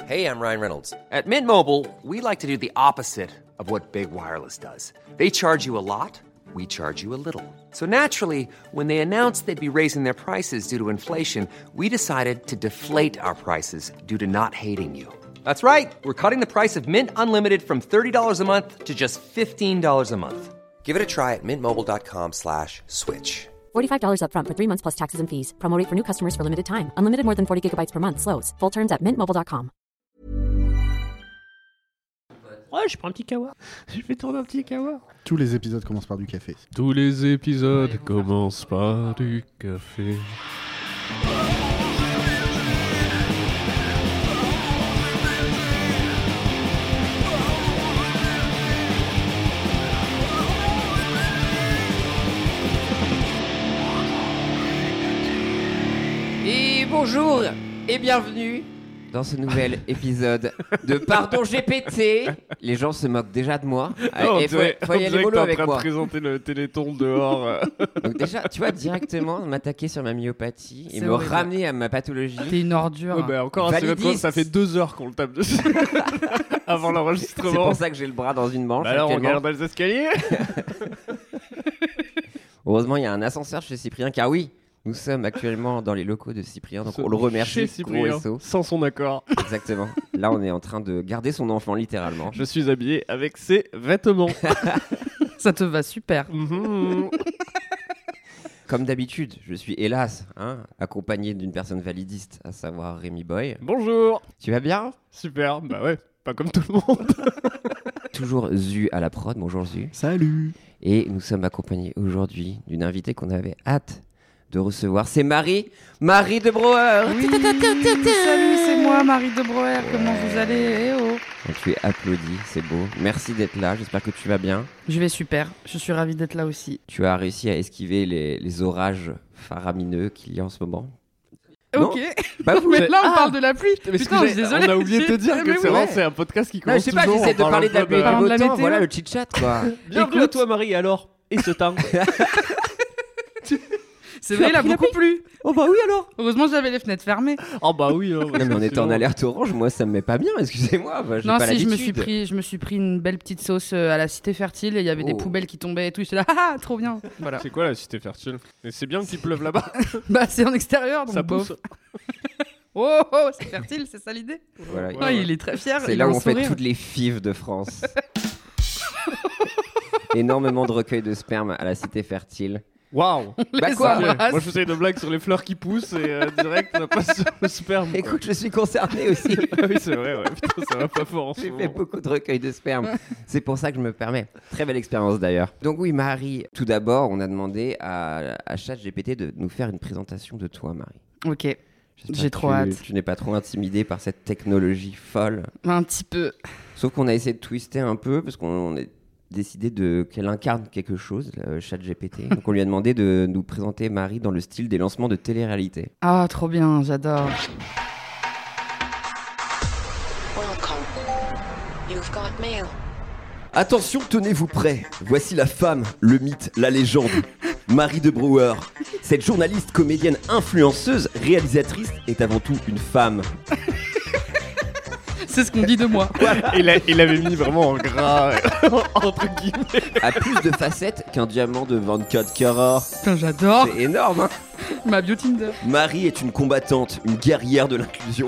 Hey, I'm Ryan Reynolds. At Mint Mobile, we like to do the opposite of what Big Wireless does. They charge you a lot, we charge you a little. So naturally, when they announced they'd be raising their prices due to inflation, we decided to deflate our prices due to not hating you. That's right. We're cutting the price of Mint Unlimited from $30 a month to just $15 a month. Give it a try at mintmobile.com/switch. $45 up front for 3 months plus taxes and fees. Promo rate for new customers for limited time. Unlimited more than 40 gigabytes per month. Slows full terms at mintmobile.com. Ouais, je prends un petit kawa. Je vais tourner un petit kawa. Tous les épisodes commencent par du café. Tous les épisodes commencent par du café. Et bonjour et bienvenue dans ce nouvel épisode de Pardon GPT. Les gens se moquent déjà de moi. Non, Il faut y aller mollo avec moi. en train de présenter le Téléthon dehors. Donc déjà, tu vois, directement m'attaquer sur ma myopathie et C'est me horrible. ramener à ma pathologie. T'es une ordure. Ouais, bah, encore assez Validiste. ça fait 2 heures qu'on le tape dessus. Avant C'est l'enregistrement. pour ça que j'ai le bras dans une manche. Bah alors, on actuellement. regarde dans les escaliers. Heureusement, il y a un ascenseur chez Cyprien, car oui, nous sommes actuellement dans les locaux de Cyprien, donc on le remercie. Chez Gros Cyprien, SO. sans son accord. Exactement. Là, on est en train de garder son enfant, littéralement. Je suis habillé avec ses vêtements. Ça te va super. Mhm. Comme d'habitude, je suis hélas accompagné d'une personne validiste, à savoir Rémi Boy. Bonjour. Tu vas bien? Super. Bah ouais, pas comme tout le monde. Toujours Zu à la prod, bonjour Zu. Salut. Et nous sommes accompagnés aujourd'hui d'une invitée qu'on avait hâte de recevoir. C'est Marie de Brouwer. Oui. Salut, c'est moi, Marie de Brouwer. Comment vous allez? Eh oh. Donc, tu es applaudie, c'est beau. Merci d'être là, j'espère que tu vas bien. Je vais super. Je suis ravie d'être là aussi. Tu as réussi à esquiver les orages faramineux qu'il y a en ce moment. Non. Ok. Bah, vous Mais là, on parle de la pluie. Mais Putain, je suis désolée. on a oublié de te dire que Mais c'est oui. vraiment c'est un podcast qui Non, je commence sais pas, toujours j'essaie de en parler de la pluie et Parlant du de la beau temps, météo. voilà le chit-chat quoi. Bienvenue à toi Marie, alors. Et ce temps. C'est vrai, il a beaucoup plu. Oh bah oui alors. Heureusement, j'avais les fenêtres fermées. Oh bah oui. Non mais on était en alerte orange, moi ça me met pas bien, excusez-moi. Bah, j'ai Non, pas si, je l'habitude. me suis pris une belle petite sauce à la cité fertile et il y avait des Oh. poubelles qui tombaient et tout. J'étais là, ah, trop bien. Voilà. C'est quoi la cité fertile? Et c'est bien qu'il pleuve là-bas. Bah, c'est en extérieur, donc Ça bof. pousse. Oh, oh, c'est fertile, c'est ça l'idée. Voilà. Ouais, Oh, il est très fier. C'est il là a où un on fait sourire. toutes les fives de France. Énormément de recueils de sperme à la cité fertile. Waouh. Bah Les quoi embrasse. Moi je faisais une blague sur les fleurs qui poussent et direct ça passe sur le sperme. quoi. Écoute, je suis concerné aussi. Ah oui c'est vrai, ouais. Putain, ça va pas fort en ce J'ai moment. fait beaucoup de recueils de sperme. C'est pour ça que je me permets. Très belle expérience d'ailleurs. Donc oui, Marie, tout d'abord, on a demandé à ChatGPT de nous faire une présentation de toi, Marie. Ok, J'espère J'ai que trop hâte. Tu n'es pas trop intimidée par cette technologie folle. un petit peu. Sauf qu'on a essayé de twister un peu parce qu'on a décidé qu'elle incarne quelque chose, ChatGPT. Donc on lui a demandé de nous présenter Marie dans le style des lancements de télé-réalité. Ah, trop bien, j'adore. Welcome. You've got mail. Attention, tenez-vous prêts. Voici la femme, le mythe, la légende. Marie de Brouwer. Cette journaliste, comédienne, influenceuse, réalisatrice est avant tout une femme. C'est ce qu'on dit de moi. Il avait mis vraiment en gras entre guillemets. A plus de facettes qu'un diamant de 24 carats. Putain, j'adore. C'est énorme, hein. Ma bio Tinder. Marie est une combattante, une guerrière de l'inclusion,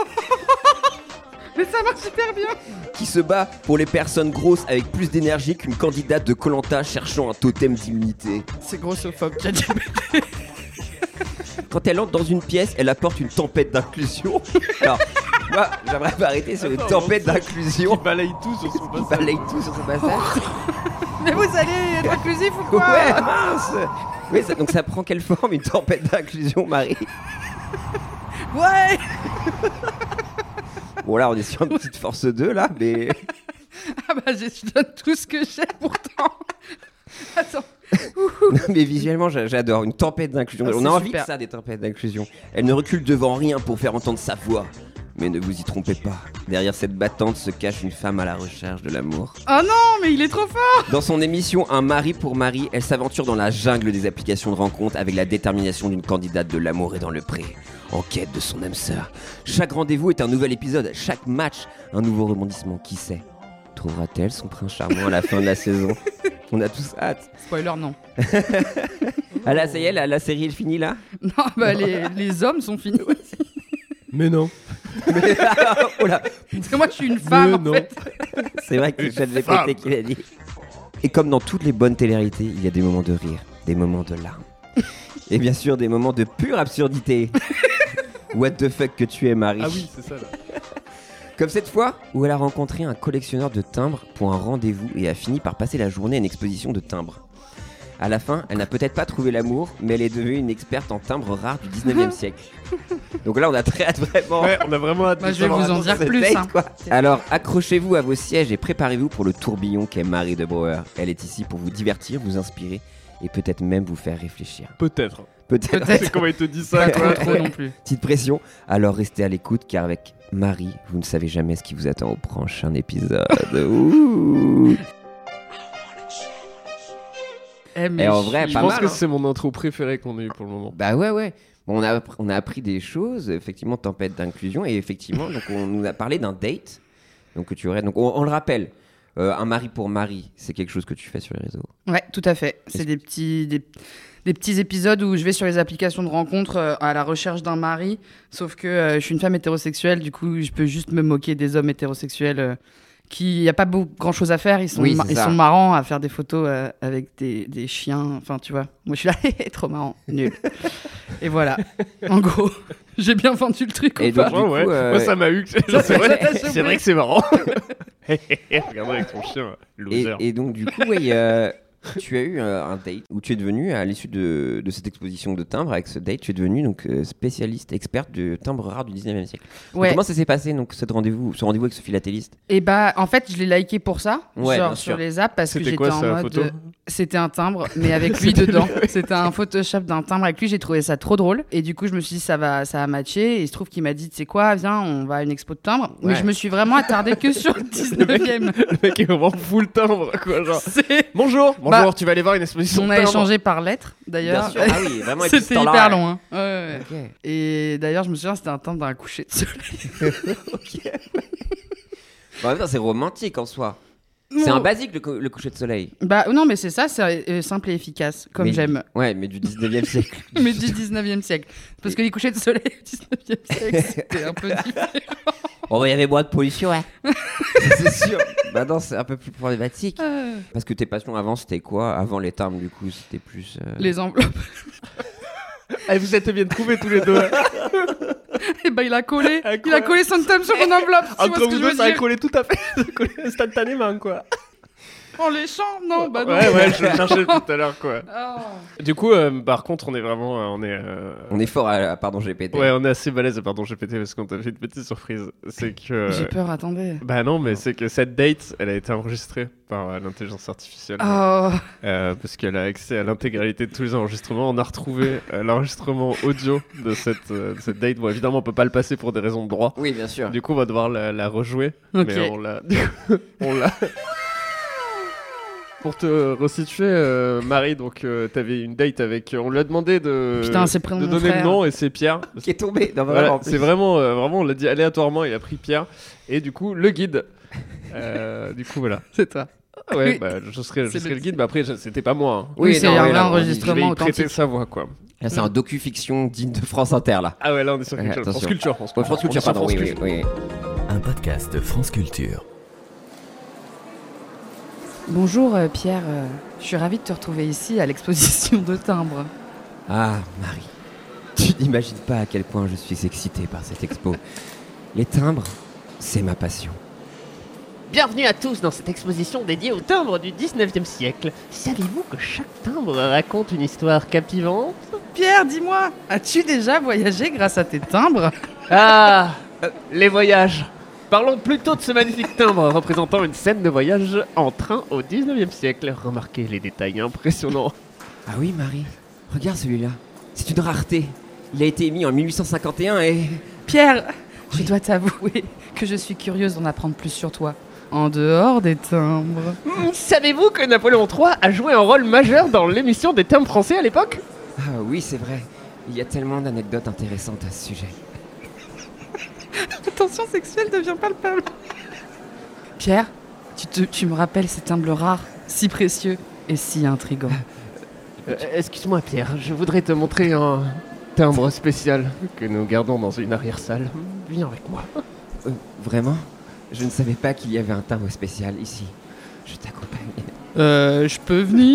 Mais ça marche super bien. qui se bat pour les personnes grosses avec plus d'énergie qu'une candidate de Koh-Lanta cherchant un totem d'immunité. C'est grossophobe, ChatGPT. Quand elle entre dans une pièce, elle apporte une tempête d'inclusion. Alors, moi, j'aimerais m'arrêter sur une tempête d'inclusion. Il balaye tout sur son Il passage. balaye tout sur son passage. Mais vous allez être inclusif ou quoi? Ouais, mince. Oui, donc ça prend quelle forme une tempête d'inclusion, Marie? Ouais. Bon, là, on est sur une petite force 2, là, mais... Ah bah, je donne tout ce que j'ai pourtant. Attends. Non, mais visuellement, j'adore. Une tempête d'inclusion. Ah, On c'est a envie super. de ça, des tempêtes d'inclusion. Elle ne recule devant rien pour faire entendre sa voix. Mais ne vous y trompez pas, derrière cette battante se cache une femme à la recherche de l'amour. Oh non, mais il est trop fort. Dans son émission Un mari pour Marie, elle s'aventure dans la jungle des applications de rencontres avec la détermination d'une candidate de l'amour et dans le pré, en quête de son âme sœur. Chaque rendez-vous est un nouvel épisode, chaque match un nouveau rebondissement. Qui sait, trouvera-t-elle son prince charmant à la fin de la saison? On a tous hâte. Spoiler, non. Ah là, ça y est, la série est finie là? Non, bah les hommes sont finis. Mais non. Oh là, Parce que moi, je suis une femme, en non. fait. c'est vrai que c'est ChatGPT qui l'a dit. Et comme dans toutes les bonnes téléréalités, il y a des moments de rire, des moments de larmes. Et bien sûr, des moments de pure absurdité. What the fuck que tu es, Marie. Ah oui, c'est ça là. Comme cette fois où elle a rencontré un collectionneur de timbres pour un rendez-vous et a fini par passer la journée à une exposition de timbres. À la fin, elle n'a peut-être pas trouvé l'amour, mais elle est devenue une experte en timbres rares du 19e siècle. Donc là, on a très hâte vraiment. Ouais, on a vraiment hâte. Bah, je vais vous en dire cette plus. date, Hein. quoi. Alors, accrochez-vous à vos sièges et préparez-vous pour le tourbillon qu'est Marie de Brouwer. Elle est ici pour vous divertir, vous inspirer et peut-être même vous faire réfléchir. Peut-être. Peut-être. C'est comment il te dit ça, Pas quoi. trop non plus. Petite pression. Alors restez à l'écoute car avec Marie, vous ne savez jamais ce qui vous attend au prochain épisode. Ouh. Mais Et en vrai, Je pas pense mal, que hein. c'est mon intro préférée qu'on ait eu pour le moment. Bah ouais. Bon, on a appris des choses, effectivement, tempête d'inclusion, et effectivement, donc on nous a parlé d'un date. Donc tu aurais, donc on le rappelle, un mari pour Marie, c'est quelque chose que tu fais sur les réseaux. Ouais, tout à fait. C'est des petits épisodes où je vais sur les applications de rencontres à la recherche d'un mari. Sauf que je suis une femme hétérosexuelle, du coup, je peux juste me moquer des hommes hétérosexuels qui n'y a pas grand chose à faire. Ils sont, Oui, c'est ils ça. sont marrants à faire des photos avec des chiens. Enfin, tu vois. Moi, je suis là, trop marrant, nul. Et voilà. En gros, j'ai bien vendu le truc. Et ou pas donc, du Ouais, coup, ouais. Moi, ça m'a eu. C'est vrai, t'a chopé. c'est vrai que c'est marrant. Regarde avec ton chien, loser. et donc du coup, ouais, tu as eu un date où tu es devenu, à l'issue de cette exposition de timbres, avec ce date, tu es devenu donc spécialiste, experte de timbres rares du 19e siècle. Donc, Ouais. comment ça s'est passé donc ce rendez-vous avec ce philatéliste? Et bah, en fait, je l'ai liké pour ça, Ouais, bien genre sûr. sur les apps, parce que C'était j'étais quoi, en sa mode. photo C'était un timbre, mais avec lui dedans. C'était un Photoshop d'un timbre avec lui. J'ai trouvé ça trop drôle. Et du coup, je me suis dit, ça va matcher. Et il se trouve qu'il m'a dit, tu sais quoi, viens, on va à une expo de timbres. Ouais. Mais je me suis vraiment attardée que sur le 19e. Le mec est vraiment full timbre, quoi. Genre, C'est- bonjour, Bah, tu vas aller voir une exposition On de a timbres. échangé par lettres, d'ailleurs. Bien sûr. Ah oui, vraiment. C'était épisode hyper là. long. Hein. Ouais. Ok. Et d'ailleurs, je me souviens, c'était un timbre d'un coucher de soleil. Bon, en même temps, c'est romantique en soi. C'est un basique le coucher de soleil. Bah non, mais c'est ça, c'est simple et efficace, comme Mais- j'aime. Ouais, mais du 19e siècle. Mais du 19e siècle. Parce que les couchers de soleil du 19e siècle, c'était un peu différent. Oh, il y avait moins de pollution, ouais. C'est sûr. Maintenant, c'est un peu plus problématique. Parce que tes passions avant, c'était quoi? Avant les timbres, du coup, c'était plus. Les enveloppes. Ah, vous êtes bien trouvés tous les deux. Et bah il a collé. Ah, Il quoi a collé son thème sur mon enveloppe. Tu vois Entre ce que vous je deux, veux ça a dire collé tout à fait. Ça a collé instantanément, quoi. En léchant? Non, bah non. Ouais, je le cherchais tout à l'heure, quoi. Oh. Du coup, par contre, on est vraiment. On est fort pardon, GPT. Ouais, on est assez balèze, pardon, GPT, parce qu'on t'a fait une petite surprise. C'est que. J'ai peur, attendez. Bah non, mais c'est que cette date, elle a été enregistrée par l'intelligence artificielle. Oh. Parce qu'elle a accès à l'intégralité de tous les enregistrements. On a retrouvé l'enregistrement audio de cette date. Bon, évidemment, on peut pas le passer pour des raisons de droit. Oui, bien sûr. Du coup, on va devoir la rejouer. Ok. Mais on l'a. Pour te resituer, Marie, donc t'avais une date avec. On lui a demandé de Putain, c'est le prénom de de mon donner le frère. nom et c'est Pierre. Qui est tombé. Non, Voilà, vraiment, en c'est plus. vraiment, on l'a dit aléatoirement. Il a pris Pierre et du coup le guide. Du coup voilà. C'est toi. Ah ouais, Oui. bah, je serai C'est le guide, mais après c'était pas moi. Hein. Oui, c'est non, un ouais, vrai là, Je vais enregistrement y prêter authentique. sa voix, quoi. Là, c'est un docu-fiction digne de France Inter, là. Ah ouais, là on est sur quelque chose. Attention. France Culture. Ouais, France Culture, pardon. France Oui, oui, Culture. oui. Un podcast France Culture. Bonjour Pierre, je suis ravie de te retrouver ici à l'exposition de timbres. Ah, Marie. Tu n'imagines pas à quel point je suis excité par cette expo. Les timbres, c'est ma passion. Bienvenue à tous dans cette exposition dédiée aux timbres du 19e siècle. Saviez-vous que chaque timbre raconte une histoire captivante? Pierre, dis-moi, as-tu déjà voyagé grâce à tes timbres? Ah, les voyages. Parlons plutôt de ce magnifique timbre représentant une scène de voyage en train au 19e siècle. Remarquez les détails impressionnants. Ah oui, Marie. Regarde celui-là. C'est une rareté. Il a été émis en 1851 et... Pierre, Je dois t'avouer que je suis curieuse d'en apprendre plus sur toi. En dehors des timbres. Savez-vous que Napoléon III a joué un rôle majeur dans l'émission des timbres français à l'époque ? Ah oui, c'est vrai. Il y a tellement d'anecdotes intéressantes à ce sujet. La tension sexuelle devient palpable. Pierre, tu me rappelles ces timbres rares, si précieux et si intrigants. Excuse-moi Pierre, je voudrais te montrer un timbre spécial que nous gardons dans une arrière-salle. Viens avec moi. Vraiment ? Je ne savais pas qu'il y avait un timbre spécial ici. Je t'accompagne. Je peux venir ?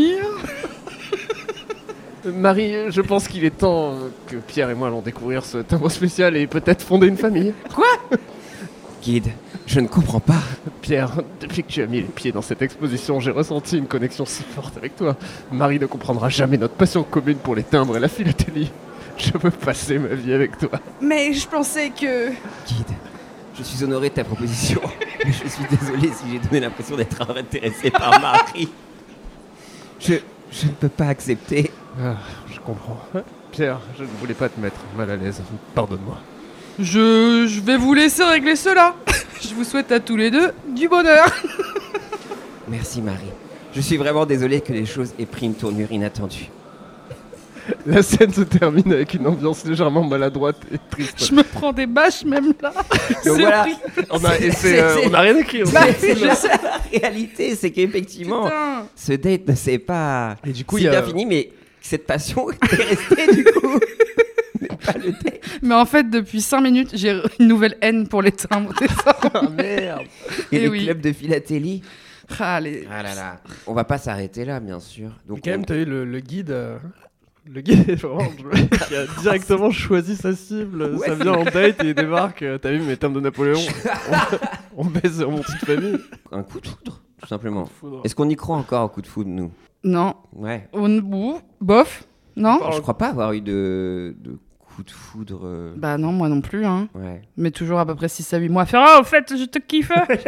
Marie, je pense qu'il est temps que Pierre et moi allons découvrir ce timbre spécial et peut-être fonder une famille. Quoi ? Guide, je ne comprends pas. Pierre, depuis que tu as mis les pieds dans cette exposition, j'ai ressenti une connexion si forte avec toi. Marie ne comprendra jamais notre passion commune pour les timbres et la philatélie. Je veux passer ma vie avec toi. Mais je pensais que... Guide, je suis honoré de ta proposition, mais je suis désolé si j'ai donné l'impression d'être intéressé par Marie. Je ne peux pas accepter. Ah, je comprends. Pierre, je ne voulais pas te mettre mal à l'aise. Pardonne-moi. Je vais vous laisser régler cela. Je vous souhaite à tous les deux du bonheur. Merci Marie. Je suis vraiment désolé que les choses aient pris une tournure inattendue. La scène se termine avec une ambiance légèrement maladroite et triste. Je me prends des bâches même là. Donc voilà, on a rien écrit. La réalité, c'est qu'effectivement, Putain. ce date ne s'est pas Et du coup, si il y a- bien fini, mais cette passion est restée du coup. Mais pas le date. Mais en fait, depuis 5 minutes, j'ai une nouvelle haine pour les timbres. Ah merde. Et Eh les oui. clubs de philatélie. Ah, les... Ah là là. On va pas s'arrêter là, bien sûr. Donc Quand même, t'as eu le guide. Le guide est vraiment qui a directement choisi sa cible. Ouais, Ça vient en date et il débarque. T'as vu mes timbres de Napoléon. On baise mon petite famille. un coup de foudre, tout simplement. Foudre. Est-ce qu'on y croit encore au coup de foudre, nous? Non. Ouais. Bof. Non. Je crois pas avoir eu de coup de foudre. Bah non, moi non plus. Hein. Ouais. Mais toujours à peu près 6 à 8 mois. Faire « Ah, au fait, je te kiffe !»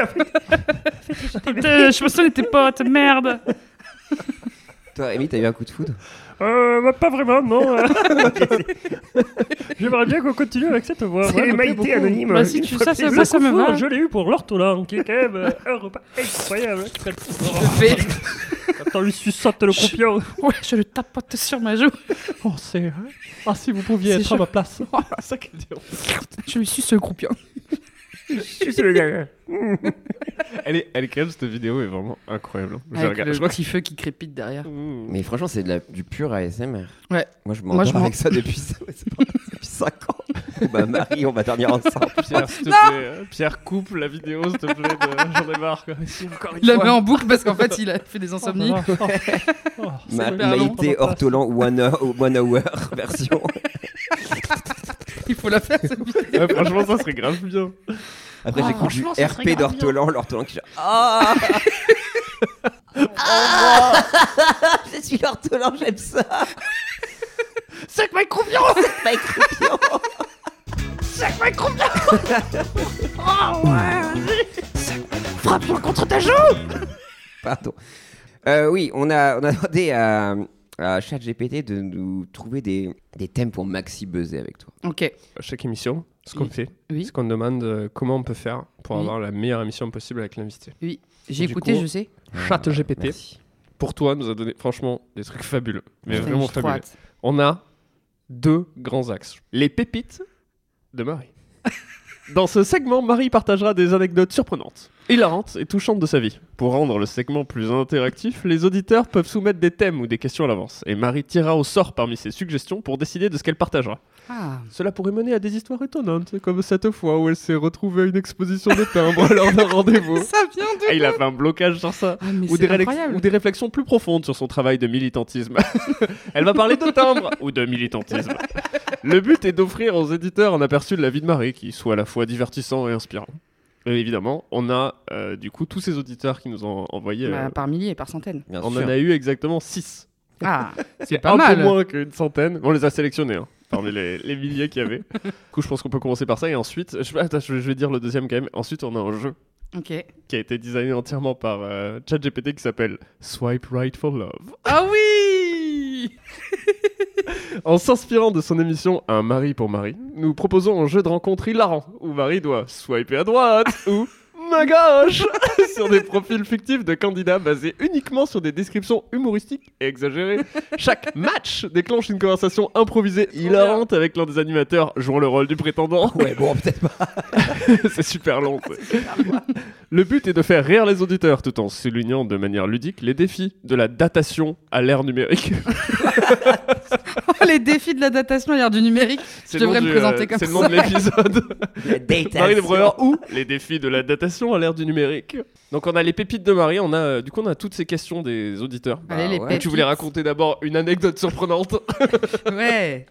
Je me souviens de tes potes, merde. Toi, Rémi, t'as eu un coup de foudre? Pas vraiment, non. J'aimerais bien qu'on continue avec cette voix. C'est Maïté anonyme. Bah si tu ça me va. Je l'ai eu pour l'ortolan, qui est quand même un repas incroyable. Je fais... Attends, lui suçote le croupion. Ouais, je le tapote sur ma joue. Oh, c'est... Ah, si vous pouviez C'est être chaud. à ma place. Ça qu'elle dit. Je lui suce le croupion. Elle est quand même, cette vidéo est vraiment incroyable. J'ai Avec regardé- le je crois petit feu qui crépite derrière. Mais franchement, c'est du pur ASMR. Ouais. Moi, je Moi, je m'endors m'en- avec ça depuis 5 ans. Bah, Marie, on va dormir ensemble. Pierre, s'il te plaît. Pierre, coupe la vidéo, s'il te plaît. J'en ai marre. Quoi. Ici, encore une Il la fois. met en boucle parce qu'en fait, il a fait des insomnies. Maïté Ortolan One Hour version. Il faut la faire, cette vidéo. Ouais, franchement, ça serait grave bien. Après, j'écoute du franchement, ça serait RP grave d'Ortolan, l'Ortolan qui dit Ah Je suis l'Ortolan, j'aime ça. C'est Mike Croupion. Mike Croupion. C'est Mike Croupion. Oh ouais. Frappe-moi contre ta joue. Pardon. Oui, on a demandé à ChatGPT de nous trouver des thèmes pour maxi buzzer avec toi. Ok. À chaque émission, ce qu'on fait, Oui. c'est qu'on demande comment on peut faire pour Oui. avoir la meilleure émission possible avec l'invité. Oui. J'ai Du écouté, coup, je sais. ChatGPT, Merci. pour toi, nous a donné franchement des trucs fabuleux. Mais Putain, vraiment j'ai trop fabuleux. hâte. On a 2 grands axes. Les pépites de Marie. Dans ce segment, Marie partagera des anecdotes surprenantes, hilarantes et touchantes de sa vie. Pour rendre le segment plus interactif, les auditeurs peuvent soumettre des thèmes ou des questions à l'avance. Et Marie tirera au sort parmi ses suggestions pour décider de ce qu'elle partagera. Ah. Cela pourrait mener à des histoires étonnantes, comme cette fois où elle s'est retrouvée à une exposition de timbres lors d'un rendez-vous. Ça vient de... Ah, il a fait un blocage sur ça. Ah, mais Ou c'est des, incroyable. ou des réflexions plus profondes sur son travail de militantisme. Elle va parler de timbre ou de militantisme. Le but est d'offrir aux éditeurs un aperçu de la vie de Marie qui soit à la fois divertissant et inspirant. Et évidemment, on a du coup tous ces auditeurs qui nous ont envoyé. Bah, par milliers, par centaines. Bien On sûr. en a eu exactement 6. Ah, c'est C'est pas un mal. peu moins qu'une centaine. On les a sélectionnés hein, parmi les milliers qu'il y avait. Du coup, je pense qu'on peut commencer par ça. Et ensuite, je vais dire le deuxième quand même. Ensuite, on a un jeu Ok. qui a été designé entièrement par ChatGPT qui s'appelle Swipe Right for Love. Ah oui. Oui. En s'inspirant de son émission Un mari pour Marie, nous proposons un jeu de rencontre hilarant où Marie doit swiper à droite ou main gauche sur des profils fictifs de candidats basés uniquement sur des descriptions humoristiques et exagérées. Chaque match déclenche une conversation improvisée hilarante avec l'un des animateurs jouant le rôle du prétendant. Ouais, bon, peut-être pas. C'est super long. Le but est de faire rire les auditeurs tout en soulignant de manière ludique les défis de la datation à l'ère numérique. Les défis de la datation à l'ère du numérique. Je devrais me présenter comme ça. C'est le nom de l'épisode. La datation. Marie de Breuer ou les défis de la datation à l'ère du numérique. Donc on a les pépites de Marie, on a toutes ces questions des auditeurs. Allez, les pépites. Tu voulais raconter d'abord une anecdote surprenante. Ouais.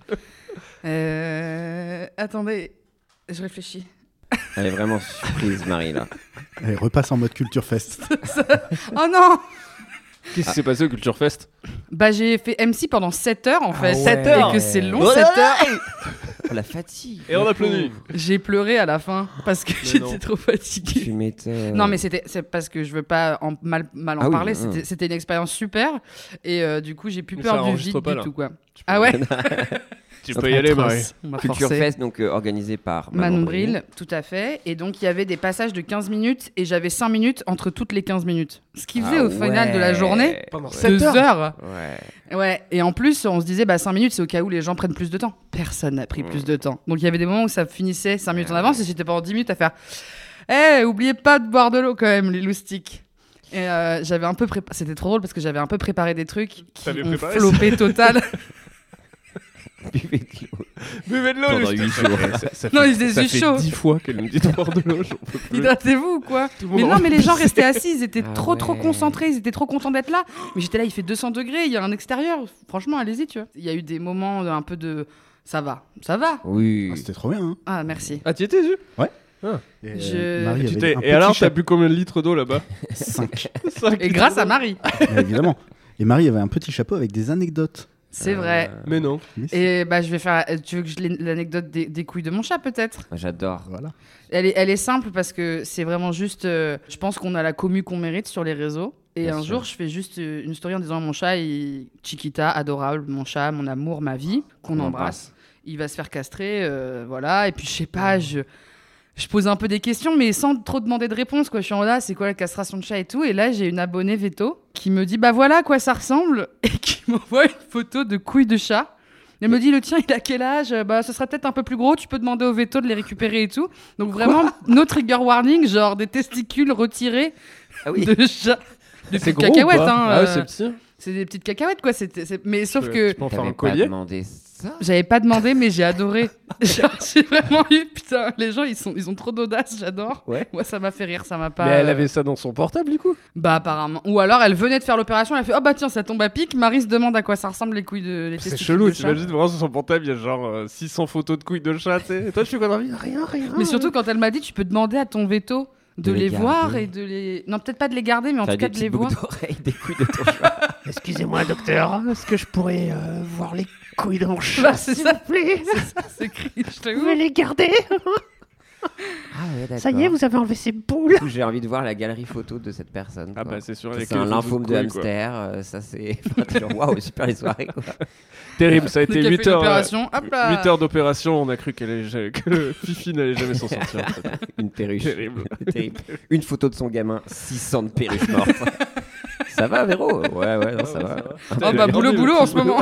Attendez, je réfléchis. Elle est vraiment surprise, Marie, là. Allez, repasse en mode Culture Fest. Oh non. Qu'est-ce qui s'est passé au Culture Fest? Bah j'ai fait MC pendant 7 heures en fait. 7 heures. Et que c'est long 7 heures. Oh, la fatigue. Et on applaudit. J'ai pleuré à la fin parce que j'étais trop fatiguée. Tu m'étonnes. Non mais c'est parce que je veux pas mal en parler. C'était une expérience super et du coup j'ai plus peur du vide du tout quoi. Ah ouais. Tu peux y aller, Marie. Culture Fest, donc organisé par Manon Bril, tout à fait. Et donc, il y avait des passages de 15 minutes et j'avais 5 minutes entre toutes les 15 minutes. Ce qui faisait au final de la journée 2 heures. Ouais. Et en plus, on se disait, 5 minutes, c'est au cas où les gens prennent plus de temps. Personne n'a pris plus de temps. Donc, il y avait des moments où ça finissait 5 minutes en avance et j'étais pendant 10 minutes à faire oubliez pas de boire de l'eau quand même, les loustiques. Et j'avais un peu C'était trop drôle parce que j'avais un peu préparé des trucs qui ont flopé total. Buvez de l'eau pendant 8 jours. Non, il faisait chaud. 10 fois qu'elle nous dit de boire de l'eau. Hydratez-vous ou quoi? Mais non, mais les gens restaient assis, ils étaient trop concentrés, ils étaient trop contents d'être là. Mais j'étais là, il fait 200 degrés, il y a un extérieur. Franchement, allez-y, tu vois. Il y a eu des moments un peu de ça va. Oui. C'était trop bien. Hein. Ah, merci. Ah, tu y étais, Zu? Ouais. Ah. Et alors, t'as bu combien de litres d'eau là-bas? 5. Et grâce à Marie. Évidemment. Et Marie avait un petit chapeau avec des anecdotes. C'est vrai. Mais non. Et je vais faire. Tu veux que je l'anecdote des couilles de mon chat peut-être? J'adore. Voilà. Elle est simple parce que c'est vraiment juste. Je pense qu'on a la commu qu'on mérite sur les réseaux. Et un jour, je fais juste une story en disant mon chat, Chiquita, adorable, mon chat, mon amour, ma vie, qu'on embrasse. Il va se faire castrer, voilà. Et puis je sais pas, je pose un peu des questions, mais sans trop demander de réponse, quoi. Je suis en là, c'est quoi la castration de chat et tout. Et là, j'ai une abonnée veto qui me dit, voilà à quoi ça ressemble. Et qui m'envoie une photo de couilles de chat. Elle me dit, le tien, il a quel âge? Ce serait peut-être un peu plus gros, tu peux demander au veto de les récupérer et tout. Donc vraiment, no trigger warning, genre des testicules retirés de chat. De petites cacahuètes, hein. Ah ouais, c'est petit. C'est des petites cacahuètes, quoi. Mais sauf que... Tu peux en faire un collier. J'avais pas demandé, mais j'ai adoré. J'ai vraiment eu, putain, les gens, ils ont trop d'audace, j'adore. Ouais. Moi, ça m'a fait rire, ça m'a pas... Mais elle avait ça dans son portable, du coup? Bah, apparemment. Ou alors, elle venait de faire l'opération, elle a fait, tiens, ça tombe à pic. Marie se demande à quoi ça ressemble les couilles de... Les c'est chelou, t'imagines vraiment sur son portable, il y a genre 600 photos de couilles de chat, tu sais. Et toi, tu fais quoi dans la vie? Rien. Mais surtout, quand elle m'a dit, tu peux demander à ton veto de les voir et de les... Non, peut-être pas de les garder, mais en tout cas de les voir. Des couilles de ton chat. Excusez-moi, docteur, est-ce que je pourrais voir les couilles de mon chat, c'est s'il ça. vous plaît? C'est cringe, Vous pouvez les garder? Ah ouais, d'accord. Ça y est, vous avez enlevé ces boules. J'ai envie de voir la galerie photo de cette personne. Ah bah c'est sûr. Ça, c'est un lymphome de hamster. Ça c'est. Waouh, super les soirées quoi. Terrible, ça a été 8 heures d'opération. On a cru que Fifi n'allait jamais s'en sortir. En fait. Une perruche. Terrible. Une photo de son gamin, 600 de perruches mortes. Ça va, Véro? Ouais, non, ça va. Oh bah boulot en ce moment.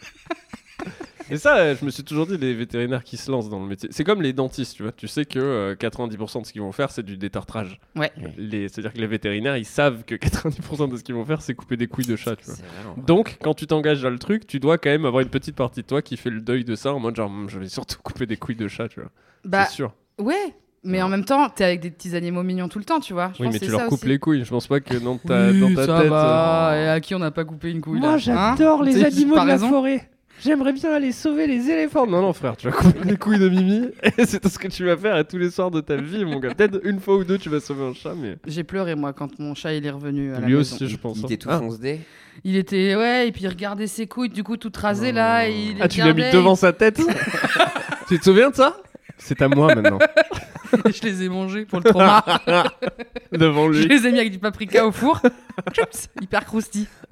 Et ça, je me suis toujours dit, les vétérinaires qui se lancent dans le métier, c'est comme les dentistes, tu vois. Tu sais que 90% de ce qu'ils vont faire, c'est du détartrage. Ouais. C'est-à-dire que les vétérinaires, ils savent que 90% de ce qu'ils vont faire, c'est couper des couilles de chat, tu vois. Donc, quand tu t'engages dans le truc, tu dois quand même avoir une petite partie de toi qui fait le deuil de ça, en mode genre, je vais surtout couper des couilles de chat, tu vois. Bah, c'est sûr. Ouais. Mais en même temps, t'es avec des petits animaux mignons tout le temps, tu vois. Oui, mais tu leur coupes aussi. Les couilles. Je pense pas que dans ta ça tête. Va. Et à qui on n'a pas coupé une couille? Moi, là, j'adore les animaux de la forêt. J'aimerais bien aller sauver les éléphants. Non, frère, tu vas couper les couilles de Mimi et c'est tout ce que tu vas faire à tous les soirs de ta vie, mon gars. Peut-être une fois ou deux, tu vas sauver un chat, mais. J'ai pleuré, moi, quand mon chat il est revenu à la Lui maison. aussi, je pense. Il était tout foncé. Il était, ouais, et puis il regardait ses couilles, du coup, toutes rasées là. Et tu l'as mis devant sa tête? Tu te souviens de ça? C'est à moi maintenant. Et je les ai mangés pour le trauma. Devant lui. Je les ai mis avec du paprika au four. Hyper croustillant.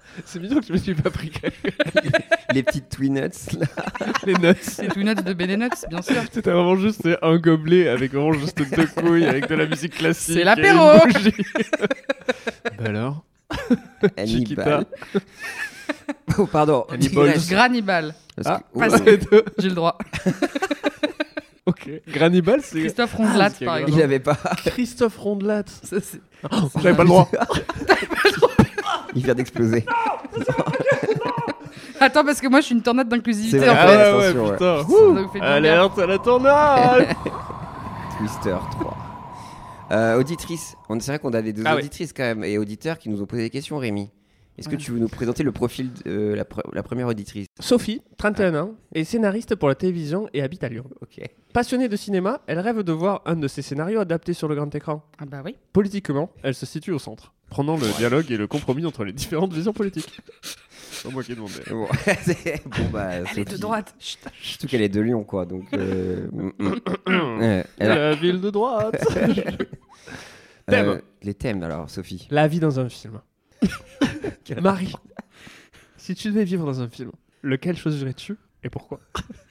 C'est mignon que je me suis pas pris. Les petites Twinuts, là. Les nuts. C'est Twinuts de Benenuts, bien sûr. C'était vraiment juste un gobelet avec vraiment juste 2 couilles avec de la musique classique. C'est l'apéro. et une bougie. Bah alors Hannibal. Oh, pardon. Hannibal. Granibal. Parce que- J'ai le droit. Ok. Granibal, c'est. Christophe Rondelat, c'est par grave. Il exemple. avait pas. Christophe Rondelat. Ça, c'est- J'avais pas le droit. Il vient d'exploser. Attends, parce que moi, je suis une tornade d'inclusivité, C'est en vrai. fait. Ah ouais, attention, ouais. putain. Ça Ouh. nous fait bien Alerte à la tornade. Twister 3. Auditrice. C'est vrai qu'on a des 2 Ah ouais. auditrices quand même et auditeurs qui nous ont posé des questions, Rémi. Est-ce que tu veux nous présenter le profil de la première auditrice? Sophie, 31 ans, est scénariste pour la télévision et habite à Lyon. Ok. Passionnée de cinéma, elle rêve de voir un de ses scénarios adaptés sur le grand écran. Ah bah oui. Politiquement, elle se situe au centre, prenant le dialogue et le compromis entre les différentes visions politiques. C'est moi qui ai demandé. Bon, bon bah. Elle est de Sophie. droite. Surtout qu'elle est de Lyon, quoi. Donc. Elle a- La ville de droite. Thème. Les thèmes, alors, Sophie. La vie dans un film. Marie, si tu devais vivre dans un film, lequel choisirais-tu et pourquoi?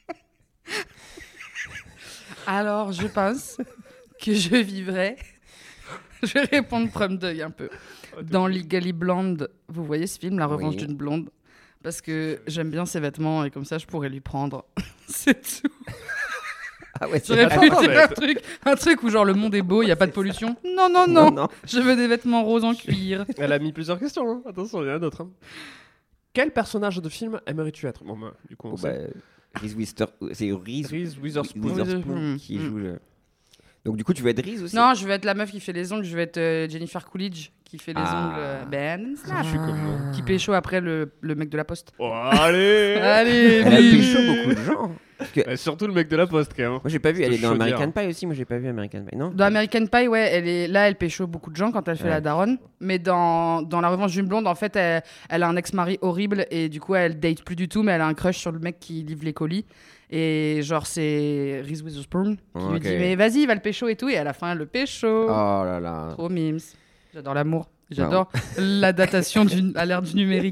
Alors, je pense que je vivrais... Je vais répondre premier deuil un peu. Dans Legally Blonde, vous voyez ce film, La Revanche Oui. d'une blonde? Parce que j'aime bien ses vêtements et comme ça, je pourrais lui prendre. C'est tout. Ah ouais, J'aurais vrai. pu dire un truc où genre le monde est beau, il n'y a pas de pollution. Non, non, non, Non. Je veux des vêtements roses en cuir. Elle a mis plusieurs questions, hein. Attention, il y en a d'autres. Hein. Quel personnage de film aimerais-tu être? Bon, bah, du coup, on Bon, sait. bah, c'est Reese Witherspoon. Witherspoon qui joue le... Donc du coup, tu veux être Reese aussi? Non, je veux être la meuf qui fait les ongles, je veux être Jennifer Coolidge qui fait les ongles. Ben Snap. Je suis comme moi. Qui pécho après le mec de la poste. Oh, allez. Allez, Elle a oui. pécho beaucoup de gens. Parce que... Et surtout le mec de la poste, quand même. Moi, j'ai pas vu. Elle est dans Chaudière. American Pie aussi. Moi, j'ai pas vu American Pie. Non. Dans American Pie, ouais, elle pécho beaucoup de gens quand elle fait Ouais. la daronne. Mais dans La Revanche d'une blonde, en fait, elle a un ex-mari horrible et du coup, elle date plus du tout, mais elle a un crush sur le mec qui livre les colis. Et genre, c'est Reese Witherspoon qui lui Ok. dit mais vas-y, va le pécho et tout. Et à la fin, elle le pécho. Oh là là. Trop mimes. J'adore l'amour. J'adore la datation à l'ère du numérique.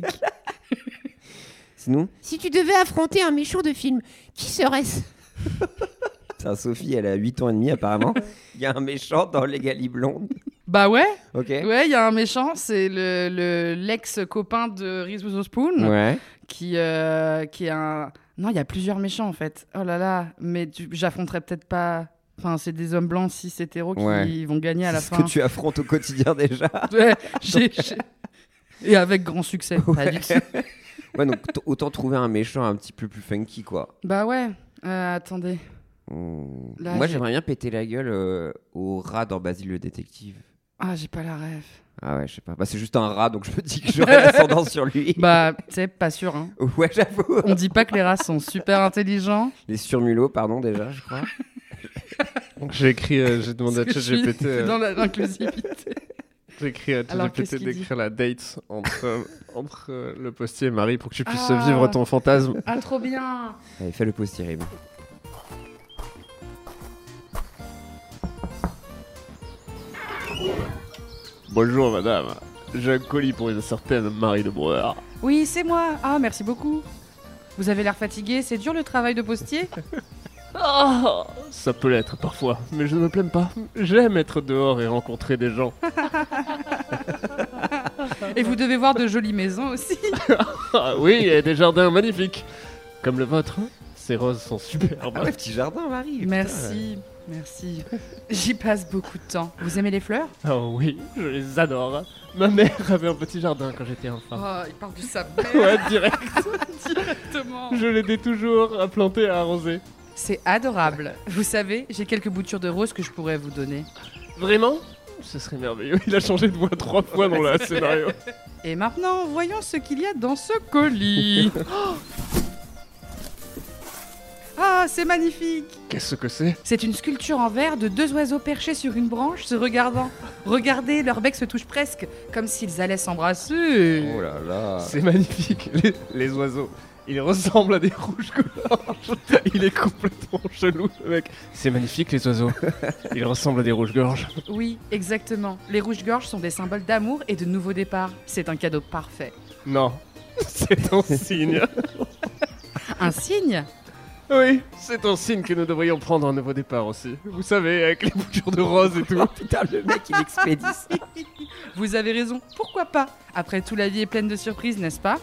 Sinon, Si tu devais affronter un méchant de film, qui serait-ce? Sophie, elle a 8 ans et demi apparemment. Il y a un méchant dans Legally Blonde. Bah ouais. Ok. Ouais, il y a un méchant, c'est l'ex-copain de Reese Witherspoon Ouais. qui est un... Non, il y a plusieurs méchants en fait. Oh là là, mais j'affronterais peut-être pas... Enfin, c'est des hommes blancs cis hétéros qui Ouais. vont gagner à la C'est fin. ce que tu affrontes au quotidien déjà. Ouais, Et avec grand succès. Ouais. Pas du tout. Ouais, donc autant trouver un méchant un petit peu plus funky, quoi. Bah ouais, attendez. Là, Moi, j'ai- j'aimerais bien péter la gueule au rat dans Basile le détective. Ah, j'ai pas la rêve. Ah ouais, je sais pas. Bah, c'est juste un rat, donc je me dis que j'aurais l'ascendant sur lui. Bah, tu sais, pas sûr. Hein. Ouais, j'avoue. On dit pas que les rats sont super intelligents. Les surmulots, pardon, déjà, je crois. Donc j'ai écrit, j'ai demandé à Parce que je suis ChatGPT. dans l'inclusivité. J'ai écrit à Alors, qu'est-ce ChatGPT qu'il dit d'écrire la date entre le postier et Marie pour que tu puisses Ah. vivre ton fantasme. Ah, trop bien. Allez, fais le post, Rémi. Bonjour madame, j'ai un colis pour une certaine Marie de Brouwer. Oui, c'est moi. Ah, merci beaucoup. Vous avez l'air fatigué, c'est dur le travail de postier? Oh, ça peut l'être parfois, mais je ne me plains pas. J'aime être dehors et rencontrer des gens. Et vous devez voir de jolies maisons aussi. Ah oui, et des jardins magnifiques. Comme le vôtre. Ces roses sont superbes. Ah ouais, petit jardin, Marie. putain. Merci, merci. J'y passe beaucoup de temps. Vous aimez les fleurs? Oh oui, je les adore. Ma mère avait un petit jardin quand j'étais enfant. Oh, il parle de sa mère. Ouais, direct. Directement. Je l'aidais toujours à planter et à arroser. C'est adorable. Vous savez, j'ai quelques boutures de roses que je pourrais vous donner. Vraiment? Ce serait merveilleux. Il a changé de voix 3 fois dans le scénario. Et maintenant, voyons ce qu'il y a dans ce colis. Ah, c'est magnifique. Qu'est-ce que c'est? C'est une sculpture en verre de deux oiseaux perchés sur une branche se regardant. Regardez, leurs becs se touchent presque, comme s'ils allaient s'embrasser. Oh là là. C'est magnifique. Les oiseaux. Ils ressemblent à des rouges-gorges. Il est complètement chelou, ce mec. C'est magnifique, les oiseaux. Ils ressemblent à des rouges-gorges. Oui, exactement. Les rouges-gorges sont des symboles d'amour et de nouveaux départs. C'est un cadeau parfait. Non, c'est un signe. Un signe? Oui, c'est un signe que nous devrions prendre un nouveau départ aussi. Vous savez, avec les boucles de rose et tout. Oh putain, le mec il expédie ça. Vous avez raison, pourquoi pas? Après tout, la vie est pleine de surprises, n'est-ce pas?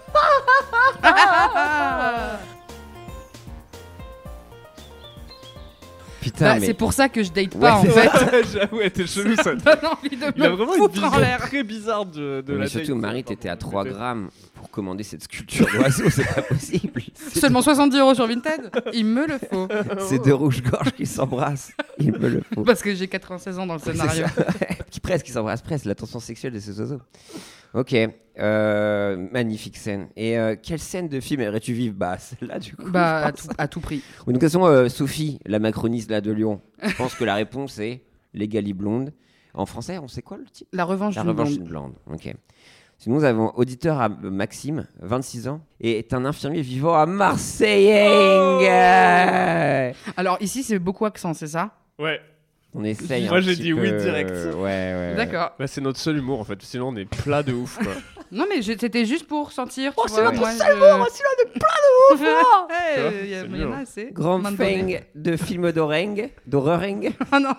Putain, Bah, mais c'est pour ça que je date pas en fait. J'avoue, t'es chelou ça. Ça me donne envie de Il a me vraiment une foutre en vision l'air. très bizarre de mais la surtout, date. Marie, t'étais à 3 grammes pour commander cette sculpture d'oiseau, c'est pas possible. Seulement 70 € sur Vinted? Il me le faut. C'est deux rouges-gorges qui s'embrassent. Il me le faut. Parce que j'ai 96 ans dans le scénario. Qui presque, qui s'embrassent presque, l'attention sexuelle de ces oiseaux. Ok, magnifique scène. Et quelle scène de film aimerais-tu vivre? Bah, celle-là, du coup. Bah, à tout prix. Oui, donc, de toute façon, Sophie, la macroniste là, de Lyon, je pense que la réponse est Les Galiblondes. En français, on sait quoi le titre? La revanche La d'une revanche blonde. d'une blonde. Ok. Sinon, nous avons auditeur à Maxime, 26 ans, et est un infirmier vivant à Marseille. Alors ici, c'est beaucoup accent, c'est ça? Ouais. On essaye. Moi, un j'ai petit dit peu, oui direct. Ouais. D'accord. Bah, c'est notre seul humour en fait, sinon on est plat de ouf quoi. Non, mais c'était juste pour sentir. Oh, tu c'est vois, notre moi, seul je- mot, celui-là de plein de ouf. hein. Il y en a assez. Grand Main de fan bonnet. de films d'horreuring. Ah non.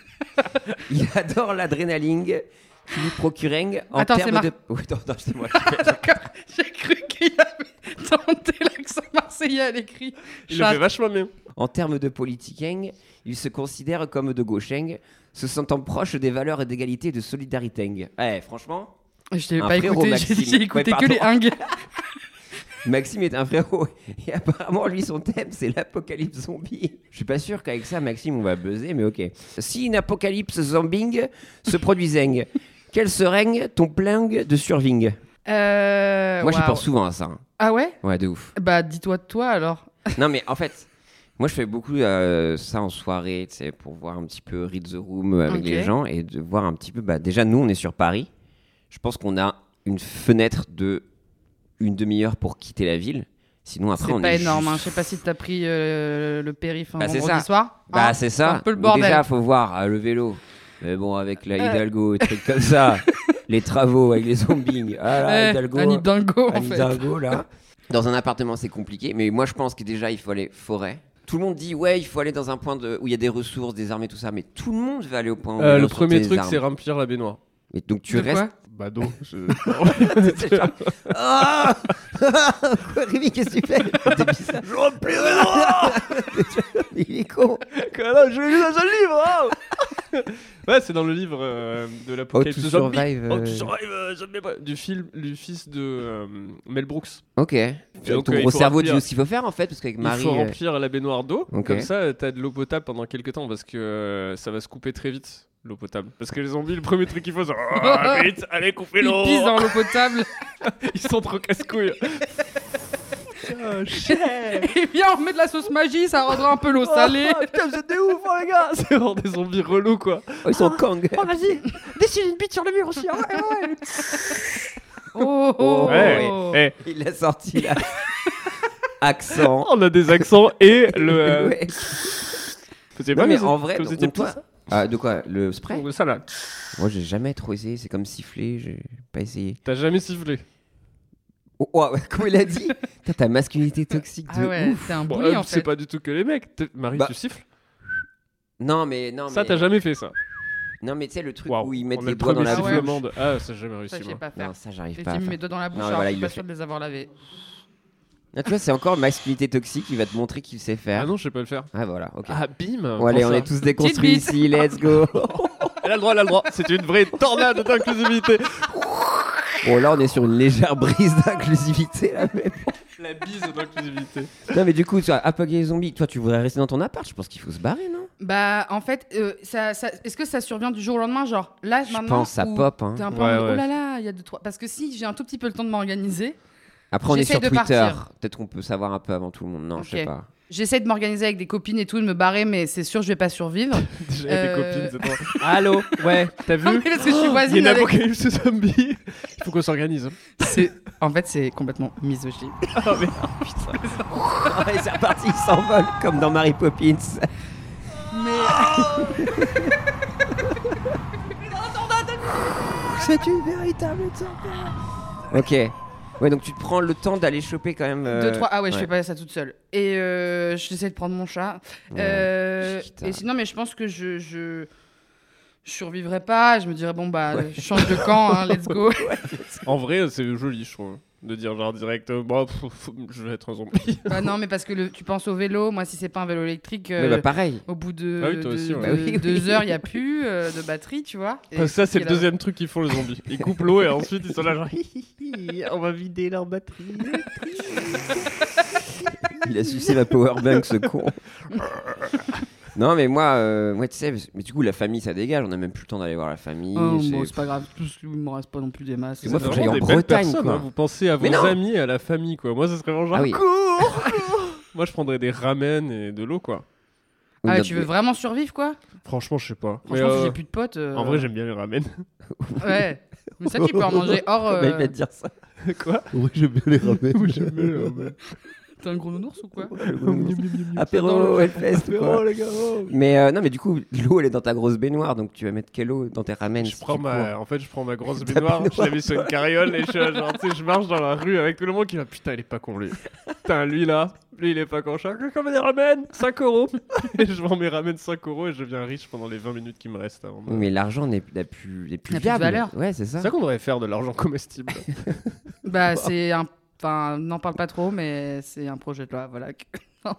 Il adore l'adrénaline qui lui procure en Attends, c'est termes Mar- de... Oui, non, c'est moi. D'accord, j'ai cru qu'il avait tenté l'accent marseillais à l'écrit. Il le fait vachement bien. En termes de politique, il se considère comme de gauche, se sentant proche des valeurs d'égalité et de solidarité. Franchement, Je t'ai un pas frérot, écouté, Maxime. j'ai écouté Ouais, que les pardon. hingues. Maxime est un frérot et apparemment lui son thème c'est l'apocalypse zombie. Je suis pas sûr qu'avec ça Maxime on va buzzer mais ok. Si une apocalypse zombie se produisait, quel serait ton plan de surving? Moi j'y waouh. pense souvent à ça. Hein. Ah ouais? Ouais de ouf. Bah dis-toi de toi alors. Non mais en fait, moi je fais beaucoup ça en soirée, tu sais, pour voir un petit peu read the room avec Ok. les gens et de voir un petit peu. Bah déjà nous on est sur Paris. Je pense qu'on a une fenêtre de une demi-heure pour quitter la ville. Sinon après C'est on pas est énorme, hein. juste- je sais pas si t'as pris le périph' un Bah, c'est vendredi ça. soir. Bah Hein, c'est ça. un peu le Donc, bordel. déjà faut voir le vélo. Mais bon avec la Hidalgo et trucs comme ça, les travaux avec les zombies. Ah là, Hidalgo. Un Hidalgo en Un fait. Hidalgo là. Dans un appartement c'est compliqué, mais moi je pense que déjà il faut aller forêt. Tout le monde dit ouais il faut aller dans un point où il y a des ressources, des armes et tout ça, mais tout le monde veut aller au point où il y a des Le ressources et premier des truc armes. c'est remplir la baignoire. Et donc tu De restes. quoi? Bah d'eau. C'est genre, ah quoi, Rémi, qu'est-ce que tu fais? T'es bizarre. Je remplis le Il est con. Je l'ai lu dans un livre. Hein. Ouais, c'est dans le livre de l'Apocalypse How to Zombie. Survive, How to Survive, du film du fils de Mel Brooks. Ok. donc, Ton il gros faut cerveau dit remplir- ce qu'il faut faire en fait, parce qu'avec Marie. Il faut remplir la baignoire d'eau. Ok. Comme ça, t'as de l'eau potable pendant quelques temps parce que ça va se couper très vite. L'eau potable. Parce que les zombies, le premier truc qu'il faut, c'est vite, allez, coupez Ils l'eau. pissent dans l'eau potable. Ils sont trop casse-couilles. Et bien on remet de la sauce magie, ça rendra un peu l'eau salée. Putain, vous êtes des ouf, les gars. C'est vraiment des zombies relous, quoi. Oh, ils sont Kang. Oh, vas-y, dessine une bite sur le mur aussi. hein. Ouais. Oh, oh, Ouais, oh. eh, Il a sorti là. Accent. on a des accents et le. Ouais. Faisiez Non, pas mais les- en vrai, quand vous donc étiez toi. petits, ça Ah, de quoi? Le spray? Ça là. Moi, j'ai jamais trop essayé. C'est comme siffler. J'ai pas essayé. T'as jamais sifflé. Oh, ouais, comment il a dit? Putain, ta masculinité toxique de Ah ouais, ouf. t'es un Bon, bully en c'est fait. pas du tout que les mecs. Marie, Bah, tu siffles? Non, mais Ça, t'as jamais fait ça. Non, mais tu sais le truc Waouh, où ils mettent on est les le doigts dans premier la Ah ouais. bouche. sifflement de- Ah, ça, j'ai jamais réussi. Ça je sais moi. pas faire. Non, ça j'arrive J'ai pas. à mis faire. mes doigts dans la bouche, Non, alors voilà, je suis il pas le sûre fait. de les avoir lavés. Non, tu vois, c'est encore masculinité toxique. Il va te montrer qu'il sait faire. Ah non, je sais pas le faire. Ah voilà, ok. Ah, bim. Bon, allez, prends on ça. est tous déconstruits Petite bite. ici. Let's go. Elle a le droit, elle a le droit. C'est une vraie tornade d'inclusivité. Bon, là, on est sur une légère brise d'inclusivité là, mais bon. La bise d'inclusivité. Non, mais du coup, tu vois, Apocalypse Zombie, toi, tu voudrais rester dans ton appart? Je pense qu'il faut se barrer, non? Bah en fait, est-ce que ça survient du jour au lendemain, genre là Je maintenant pense, ça ou pop, hein. T'es un peu Ouais, en mode, ouais. oh là là, il y a 2-3. Parce que si j'ai un tout petit peu le temps de m'organiser, Après, on est J'essaie sur de Twitter. partir. Peut-être qu'on peut savoir un peu avant tout le monde. Non, je sais Ok. pas. j'essaie de m'organiser avec des copines et tout, de me barrer, mais c'est sûr je vais pas survivre. Déjà, des Euh, copines, c'est toi. Allô? Ouais, t'as vu? Non, mais parce que je suis Il y a voisine une avec. apocalypse zombie. Il faut qu'on s'organise. En fait, c'est complètement misogyne. Ah, mais Allez, c'est reparti, il s'envole comme dans Mary Poppins. C'est une véritable tempête. Ok. Ouais, donc tu te prends le temps d'aller choper quand même. 2, 3. Ah ouais, je ouais. fais pas ça toute seule. Et j'essaie de prendre mon chat. Putain. Et sinon, mais je pense que je survivrai pas. Je me dirais, bon, bah, je change de camp, hein, let's go. En vrai, c'est joli, je trouve. De dire genre direct, bah, je vais être un zombie. Bah non, mais parce que tu penses au vélo. Moi, si c'est pas un vélo électrique, Mais bah pareil. au bout de, Ah oui, toi aussi, ouais. de- Bah oui, 2 heures, il n'y a plus de batterie, tu vois. Et Ça, c'est qui le est là- deuxième truc qu'ils font, les zombies. Ils coupent l'eau et ensuite ils sont là, genre, on va vider leur batterie. Il a sucé ma powerbank, ce con. Non, mais moi, tu sais, mais du coup, la famille, ça dégage. On a même plus le temps d'aller voir la famille. Oh, bon, c'est pas grave. Il me reste pas non plus des masses. Et moi, faut que Vraiment j'aille en des belles Bretagne, personnes, quoi. hein. Vous pensez à vos Mais non. amis et à la famille, quoi. Moi, ça serait vraiment genre, Ah oui. cours. Moi, je prendrais des ramen et de l'eau, quoi. Ah, Oui, tu veux vraiment survivre, quoi? Franchement, je sais pas. Mais, Franchement, si j'ai plus de potes. en vrai, j'aime bien les ramen. Ouais. Mais ça, tu peux en manger hors. Bah, il va te dire ça. Quoi? Oui, j'aime bien les ramen. Oui, j'aime bien les ramen. T'es un gros nounours ou quoi? Apéro, Hellfest, Apéro, quoi. les gars. Mais non, mais du coup, l'eau, elle est dans ta grosse baignoire. Donc, tu vas mettre quelle eau dans tes ramen? Je si prends tu en fait, je prends ma grosse Ta baignoire, je baignoire. l'ai mis sur une carriole et je suis là, genre, tu sais, je marche dans la rue avec tout le monde qui va, putain, il est pas con, lui. Putain, lui là, il est pas con. Je suis comme des ramen, 5 €. Et je vends mes ramen 5 € et je deviens riche pendant les 20 minutes qui me restent avant. Oui, mais l'argent n'est plus N'a plus de viable. valeur. Ouais, c'est ça. C'est ça qu'on devrait faire de l'argent comestible. Bah, c'est un. Enfin, n'en parle pas trop, mais c'est un projet de loi, voilà. Non.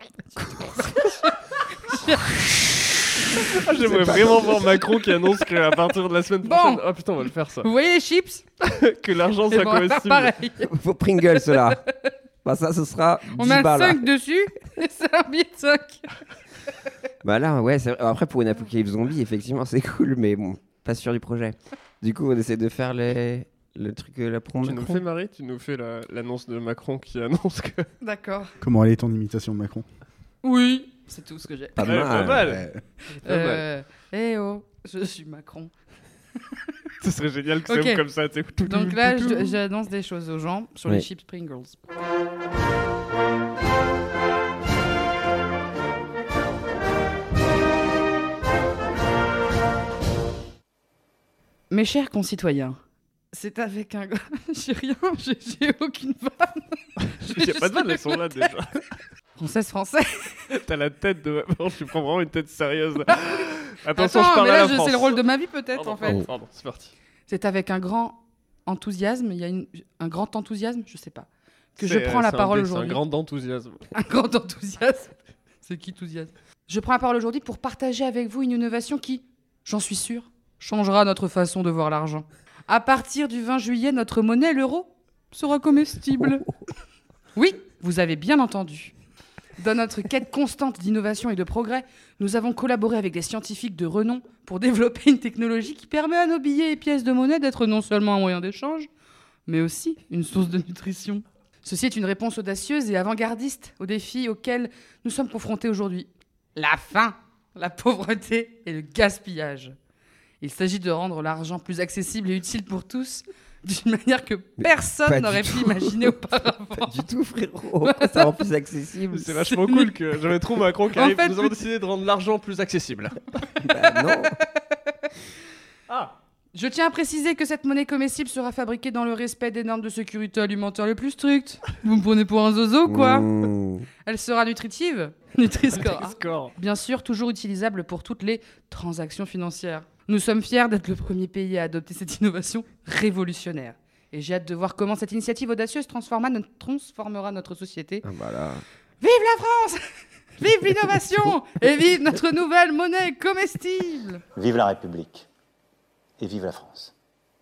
Ah, j'aimerais vraiment voir Macron qui annonce qu'à partir de la semaine prochaine, Bon. ah putain, on va le faire ça. Vous voyez les chips? Que l'argent Eh soit ben, on va faire comestible. pareil. Faut Pringles, cela. Bah, ça, ce sera 10 On met un balles. 5 dessus, et c'est un billet de 5. Bah là, ouais, c'est vrai. Après, pour une apocalypse zombie, effectivement, c'est cool, mais bon, pas sûr du projet. Du coup, on essaie de faire le truc là pour Tu nous Macron. fais Marie, tu nous fais l'annonce de Macron qui annonce que. D'accord. Comment elle est ton imitation de Macron? Oui, c'est tout ce que j'ai. Pas Ouais, pas mal. mal. Pas mal. Eh oh, je suis Macron. Ce serait génial que Ok. c'est comme ça. Tu sais, tout, Donc tout, là, tout, tout. j'annonce des choses aux gens sur Oui. les chips Pringles. Mes chers concitoyens, c'est avec un... J'ai rien, j'ai aucune vanne. Il y a pas de vanne, elles sont là déjà. Français. T'as la tête de. Bon, tu prends vraiment une tête sérieuse. Attention, Attends, je parle mais à là, la France. c'est le rôle de ma vie peut-être Pardon, en fait. pardon, pardon, c'est parti. C'est avec un grand enthousiasme, il y a un grand enthousiasme, je sais pas, que je C'est, prends la c'est un parole dé- C'est aujourd'hui. un grand enthousiasme. Un grand enthousiasme. C'est qui enthousiasme? Je prends la parole aujourd'hui pour partager avec vous une innovation qui, j'en suis sûr, changera notre façon de voir l'argent. À partir du 20 juillet, notre monnaie, l'euro, sera comestible. Oui, vous avez bien entendu. Dans notre quête constante d'innovation et de progrès, nous avons collaboré avec des scientifiques de renom pour développer une technologie qui permet à nos billets et pièces de monnaie d'être non seulement un moyen d'échange, mais aussi une source de nutrition. Ceci est une réponse audacieuse et avant-gardiste aux défis auxquels nous sommes confrontés aujourd'hui. La faim, la pauvreté et le gaspillage. Il s'agit de rendre l'argent plus accessible et utile pour tous, d'une manière que pas personne du n'aurait tout. pu imaginer auparavant. Pas du tout, frérot. Ça rend plus accessible. C'est vachement cool que j'avais trop Macron qui En arrive. fait, Nous avons décidé de rendre l'argent plus accessible. Bah non. Ah. Je tiens à préciser que cette monnaie comestible sera fabriquée dans le respect des normes de sécurité alimentaire les plus strictes. Vous me prenez pour un zozo, quoi? Mmh. Elle sera nutritive. Nutri-Score. Score. Bien sûr, toujours utilisable pour toutes les transactions financières. Nous sommes fiers d'être le premier pays à adopter cette innovation révolutionnaire. Et j'ai hâte de voir comment cette initiative audacieuse transformera notre société. Ah bah là. Vive la France! Vive l'innovation! Et vive notre nouvelle monnaie comestible! Vive la République et vive la France.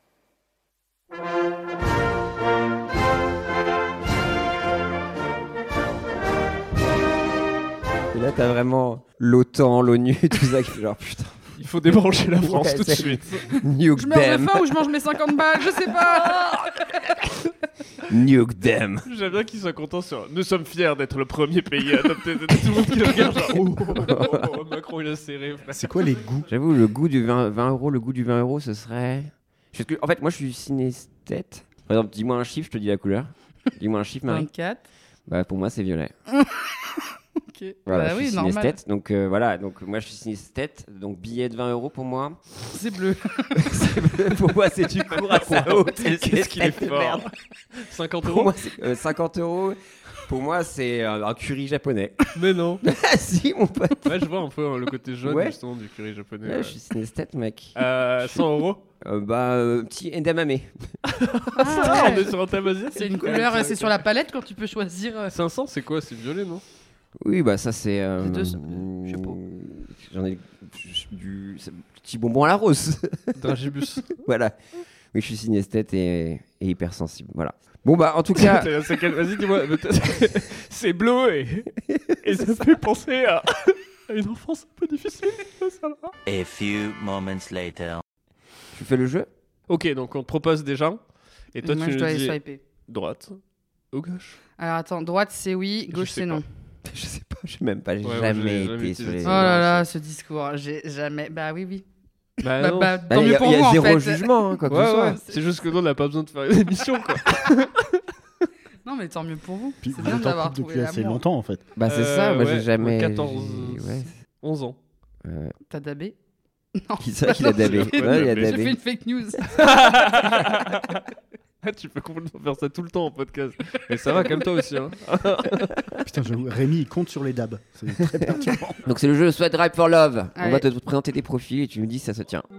Et là, t'as vraiment l'OTAN, l'ONU, tout ça qui fait genre putain. Il faut débrancher la France Ouais, tout de c'est- suite. Nuke Je meurs de them. faim ou je mange mes 50 balles? Je sais pas! Nuke them. J'aime bien qu'ils soient contents sur. Nous sommes fiers d'être le premier pays à adopter. Tout le monde qui le regarde, genre. Oh, Macron, il a serré. C'est quoi les goûts? J'avoue, le goût du 20 €, le goût du 20 €, ce serait. En fait, moi, je suis synesthéte. Par exemple, dis-moi un chiffre, je te dis la couleur. Dis-moi un chiffre, Marie. 24. Bah, pour moi, c'est violet. Ok. Voilà, Bah je oui, suis normal. synesthète. Donc voilà, donc moi je suis synesthète. Donc billet de 20 € pour moi. C'est bleu. Pour moi, c'est du cours à sa haute. Qu'est-ce qu'il est fort. 50 Pour euros. moi, c'est 50 €. Pour moi, c'est un curry japonais. Mais non. Ah si, mon pote. Ouais, je vois un peu le côté jaune Ouais. justement du curry japonais. Ouais, je suis synesthète, mec. 100 €. Petit endamame. Ah, On est sur un thème asiatique. c'est une couleur, c'est sur la palette quand tu peux choisir. 500, c'est quoi? C'est violet, non? Oui, bah ça c'est. Je sais pas. J'en ai du petit bonbon à la rose. Dragibus. Voilà. Oui, je suis synesthète et hypersensible. Voilà. Bon bah en tout cas. Vas-y, dis-moi. C'est bleu et ça fait penser à une enfance un peu difficile. Ça va. A few moments later. Tu fais le jeu? Ok, donc on te propose déjà. Et toi, Moi, tu je nous dois aller dis swiper. droite ou gauche? Alors attends, droite c'est oui, Je gauche sais c'est pas. non. Je sais pas, je sais même pas, j'ai Ouais, jamais j'ai jamais été sur utilisé les. Oh là là, ce discours, j'ai jamais. Bah oui. Bah, non. Tant mieux pour y vous a en zéro fait. jugement, hein, quoi que Ouais, ce soit. ouais. C'est juste que nous, on n'a pas besoin de faire une émission, quoi. Non mais tant mieux pour vous. Puis C'est vous bien êtes en d'avoir couple trouvé depuis assez l'amour. longtemps en fait. Bah c'est ça, moi ouais, j'ai jamais. 14, Ouais. 11 ans. T'as dabé? Non. C'est vrai qu'il a dabé. J'ai Ouais, il a fait dabé. une fake news. Tu peux complètement faire ça tout le temps en podcast. Mais ça va, calme-toi aussi. Hein. Putain, j'avoue, Rémi il compte sur les dabs. C'est très perturbant. Donc c'est le jeu Swipe Drive for Love. On Allez. va te présenter des profils et tu nous dis si ça se tient.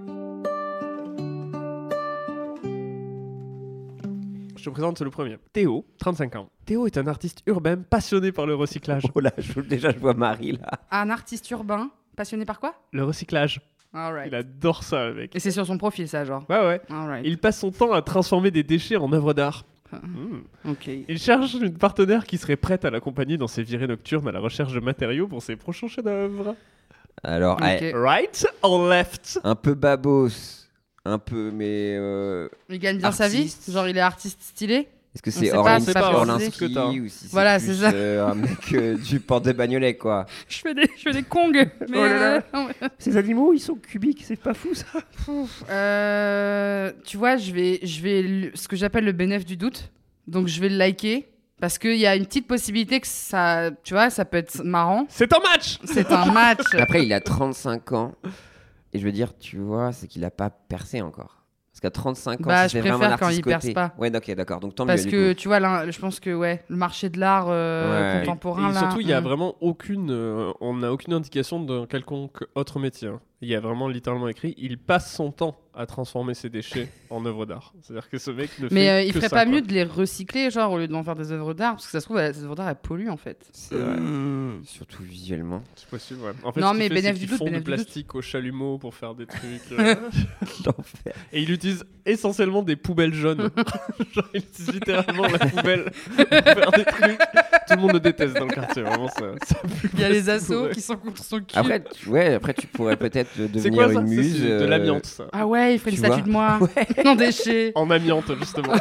Je te présente le premier. Théo, 35 ans. Théo est un artiste urbain passionné par le recyclage. Oh là, déjà je vois Marie là. Un artiste urbain, passionné par quoi? Le recyclage. Alright. Il adore ça, le mec. Et c'est sur son profil ça, genre. Ouais, ouais. Alright. Il passe son temps à transformer des déchets en œuvres d'art. Ok. Il cherche une partenaire qui serait prête à l'accompagner dans ses virées nocturnes à la recherche de matériaux pour ses prochains chefs-d'œuvre. Alors, Ok. Right or left? un peu babos, un peu mais. Il gagne bien sa vie? artiste. Genre il est artiste stylé? Est-ce que On c'est sait pas, Orlinski c'est pas Orlinski Orlinski que t'as. ou si c'est Voilà, plus, c'est ça. un mec du port de Bagnolet quoi. Je fais des kongs. Mais Oh là là. Ces animaux, ils sont cubiques, c'est pas fou ça. tu vois, je vais ce que j'appelle le bénéfice du doute. Donc je vais le liker parce qu'il y a une petite possibilité que ça, tu vois, ça peut être marrant. C'est un match! C'est un match. Après, il a 35 ans. Et je veux dire, tu vois, c'est qu'il a pas percé encore. Parce qu'à 35 ans, Bah, si je c'est vraiment un préfère quand artiste il perce coté. pas. Ouais, ok, d'accord. Donc tant Parce mieux. que du coup. tu vois, là, je pense que ouais, le marché de l'art Ouais. contemporain Et là. surtout, il y a vraiment aucune, on n'a aucune indication d'un quelconque autre métier. Hein. Il y a vraiment littéralement écrit, il passe son temps à transformer ses déchets en œuvres d'art. C'est-à-dire que ce mec ne fait Mais il que ferait ça, pas quoi. mieux de les recycler, genre au lieu d'en faire des œuvres d'art, parce que ça se trouve, ces œuvres d'art elles polluent en fait. C'est vrai. Surtout visuellement. C'est possible, ouais. En fait, Non, ce qu'il mais fait, bénéfice c'est du qu'il doute, fond du bénéfice du doute. plastique au chalumeau pour faire des trucs. L'enfer. Et il utilise essentiellement des poubelles jaunes. Genre, il utilise littéralement la poubelle pour faire des trucs. Tout le monde le déteste dans le quartier, vraiment. Ça pue Il y a le les plastique assos poubelle. qui sont contre son cul. Après, après, tu pourrais peut-être C'est devenir quoi ça? une muse. C'est de l'amiante, ça. Ah ouais, il ferait une Tu statue vois de moi en déchets. En amiante, justement.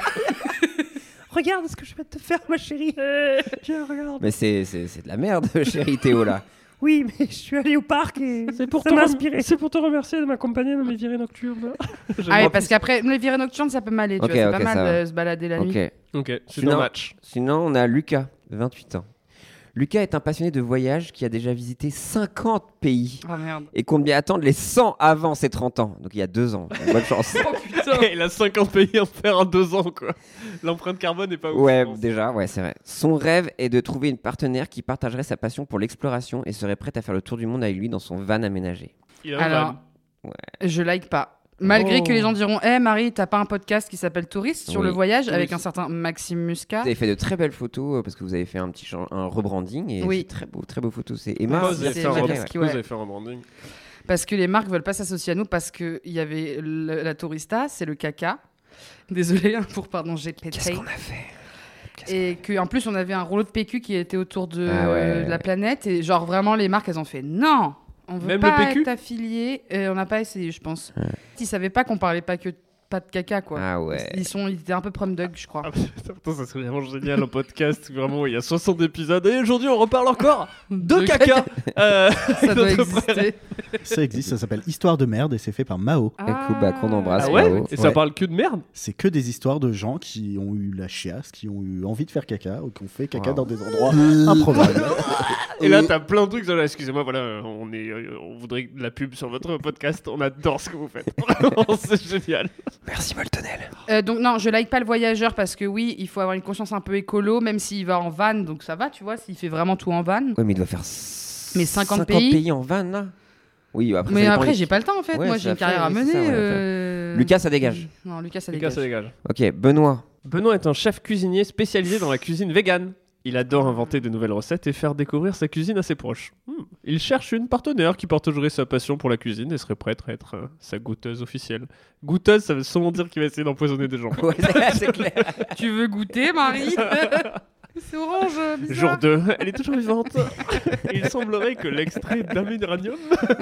Regarde ce que je vais te faire, ma chérie. Tiens, regarde. Mais c'est de la merde, chérie Théo, là. Oui, mais je suis allé au parc et C'est pour, ça m'a inspiré. c'est pour te remercier de m'accompagner dans mes virées nocturnes. Ah ouais, parce qu'après, les virées nocturnes, ça peut m'aller, tu Ok, vois, c'est ok, pas mal ça va. de se balader la nuit. Ok. Ok, c'est Sinon- un match. Sinon, on a Lucas, 28 ans. Lucas est un passionné de voyage qui a déjà visité 50 pays Ah merde. et compte bien attendre les 100 avant ses 30 ans. Donc il y a 2 ans. Bonne chance. Oh putain. Il a 50 pays à faire en 2 ans, quoi. L'empreinte carbone n'est pas ouf. Ouais, je pense. déjà, ouais, c'est vrai. Son rêve est de trouver une partenaire qui partagerait sa passion pour l'exploration et serait prête à faire le tour du monde avec lui dans son van aménagé. Il a un Alors, van. je like pas. Malgré Oh. que les gens diront, hé Marie, t'as pas un podcast qui s'appelle Touriste sur Oui. le voyage Oui. avec un certain Maxime Muscat. Vous avez fait de très belles photos parce que vous avez fait un rebranding et Oui. c'est très beau photos. C'est Pourquoi Emma. vous avez c'est fait un Magali, rebranding? ouais. Pourquoi vous avez fait un rebranding? Parce que les marques veulent pas s'associer à nous parce qu'il y avait la Tourista, c'est le caca. Désolé pour, pardon, j'ai pété. Qu'est-ce qu'on a fait? Et qu'en plus, on avait un rouleau de PQ qui était autour de, Ah ouais. de la planète. Et genre, vraiment, les marques, elles ont fait non, on veut Même pas le PQ? être affiliés. Et on n'a pas essayé, je pense. Ils savaient pas qu'on parlait pas que pas de caca, quoi. Ah ouais. Ils étaient un peu prom dog, je crois. Ah, putain, ça serait vraiment génial en podcast. Vraiment, il y a 60 épisodes et aujourd'hui on reparle encore de caca. Ça doit exister. Ça existe, ça s'appelle Histoire de merde et c'est fait par Mao. Écoute, bah, qu'on embrasse. Ah ouais Mao. Et ça parle que de merde? C'est que des histoires de gens qui ont eu la chiasse, qui ont eu envie de faire caca ou qui ont fait caca Wow. dans des endroits improbables. Et là, t'as plein de trucs. Genre, excusez-moi, voilà, on voudrait de la pub sur votre podcast. On adore ce que vous faites. Vraiment, c'est génial. Merci Moltonel. Donc non, je like pas le voyageur parce que oui, il faut avoir une conscience un peu écolo, même s'il va en van, donc ça va, tu vois, s'il fait vraiment tout en van. Ouais, mais il doit faire Mais 50 pays en van, là. Oui, après, mais ça dépend après, les- j'ai pas le temps en fait. Ouais, Moi, ça j'ai une fait, carrière à oui, c'est mener. ça, ouais, Lucas, ça dégage. Non, Lucas, ça Lucas, dégage. ça dégage. Ok, Benoît. Benoît est un chef cuisinier spécialisé dans la cuisine végane. Il adore inventer de nouvelles recettes et faire découvrir sa cuisine à ses proches. Il cherche une partenaire qui partagerait sa passion pour la cuisine et serait prête à être sa goûteuse officielle. Goûteuse, ça veut sûrement dire qu'il va essayer d'empoisonner des gens. Ouais, c'est clair. Tu veux goûter, Marie? C'est orange, bizarre. Jour 2, elle est toujours vivante. Il semblerait que l'extrait d'améranium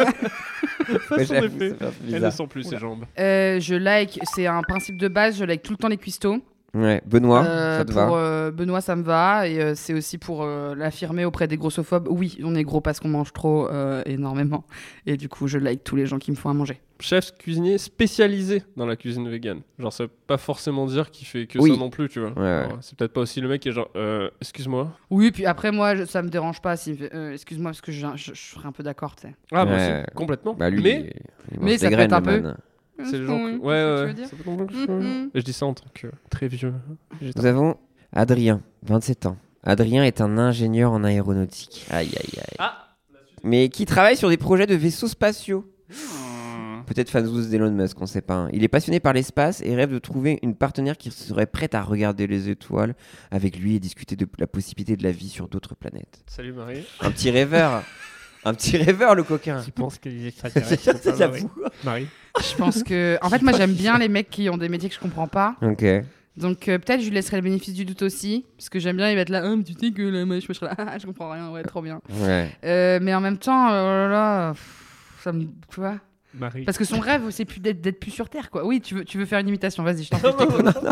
fasse son j'avoue, effet. c'est un peu Elle ne bizarre. sent plus ses jambes. Je like, c'est un principe de base, je like tout le temps les cuistots. Ouais, Benoît, ça te va. Benoît, ça me va. Et c'est aussi pour l'affirmer auprès des grossophobes. Oui, on est gros parce qu'on mange trop énormément. Et du coup, je like tous les gens qui me font à manger. Chef cuisinier spécialisé dans la cuisine végane. Genre, ça veut pas forcément dire qu'il fait que Oui. ça non plus, tu vois. Ouais. Alors, c'est peut-être pas aussi le mec qui est genre, excuse-moi. Oui, puis après, moi, ça me dérange pas. Excuse-moi, parce que je serais un peu d'accord, tu sais. Ah, moi Ouais. aussi, complètement. Bah, lui, mais il mais mange ça des peut être graines, un le peu. man. c'est le genre. Oui, Ouais, c'est ce que tu ouais. veux dire. Ça peut être Et je dis ça en tant que très vieux. Nous avons Adrien, 27 ans. Adrien est un ingénieur en aéronautique. Aïe, aïe, aïe. Ah. Mais qui travaille sur des projets de vaisseaux spatiaux. Peut-être fanzous d'Elon Musk, on sait pas. Il est passionné par l'espace et rêve de trouver une partenaire qui serait prête à regarder les étoiles avec lui et discuter de la possibilité de la vie sur d'autres planètes. Salut Marie. Un petit rêveur. Un petit rêveur, le coquin. Tu penses qu'il est extraterrestre? J'avoue. Marie. Je pense que. En fait, moi, j'aime bien les mecs qui ont des métiers que je comprends pas. Ok. Donc, peut-être je lui laisserai le bénéfice du doute aussi. Parce que j'aime bien, il va être là. Mais tu sais que là, moi, je serai là. Je comprends rien. Ouais, trop bien. Ouais. Mais en même temps, oh là là, ça me. Tu vois? Marie. Parce que son rêve, c'est plus d'être plus sur Terre, quoi. Oui, tu veux faire une imitation. Vas-y, je t'en prie. je t'écoute.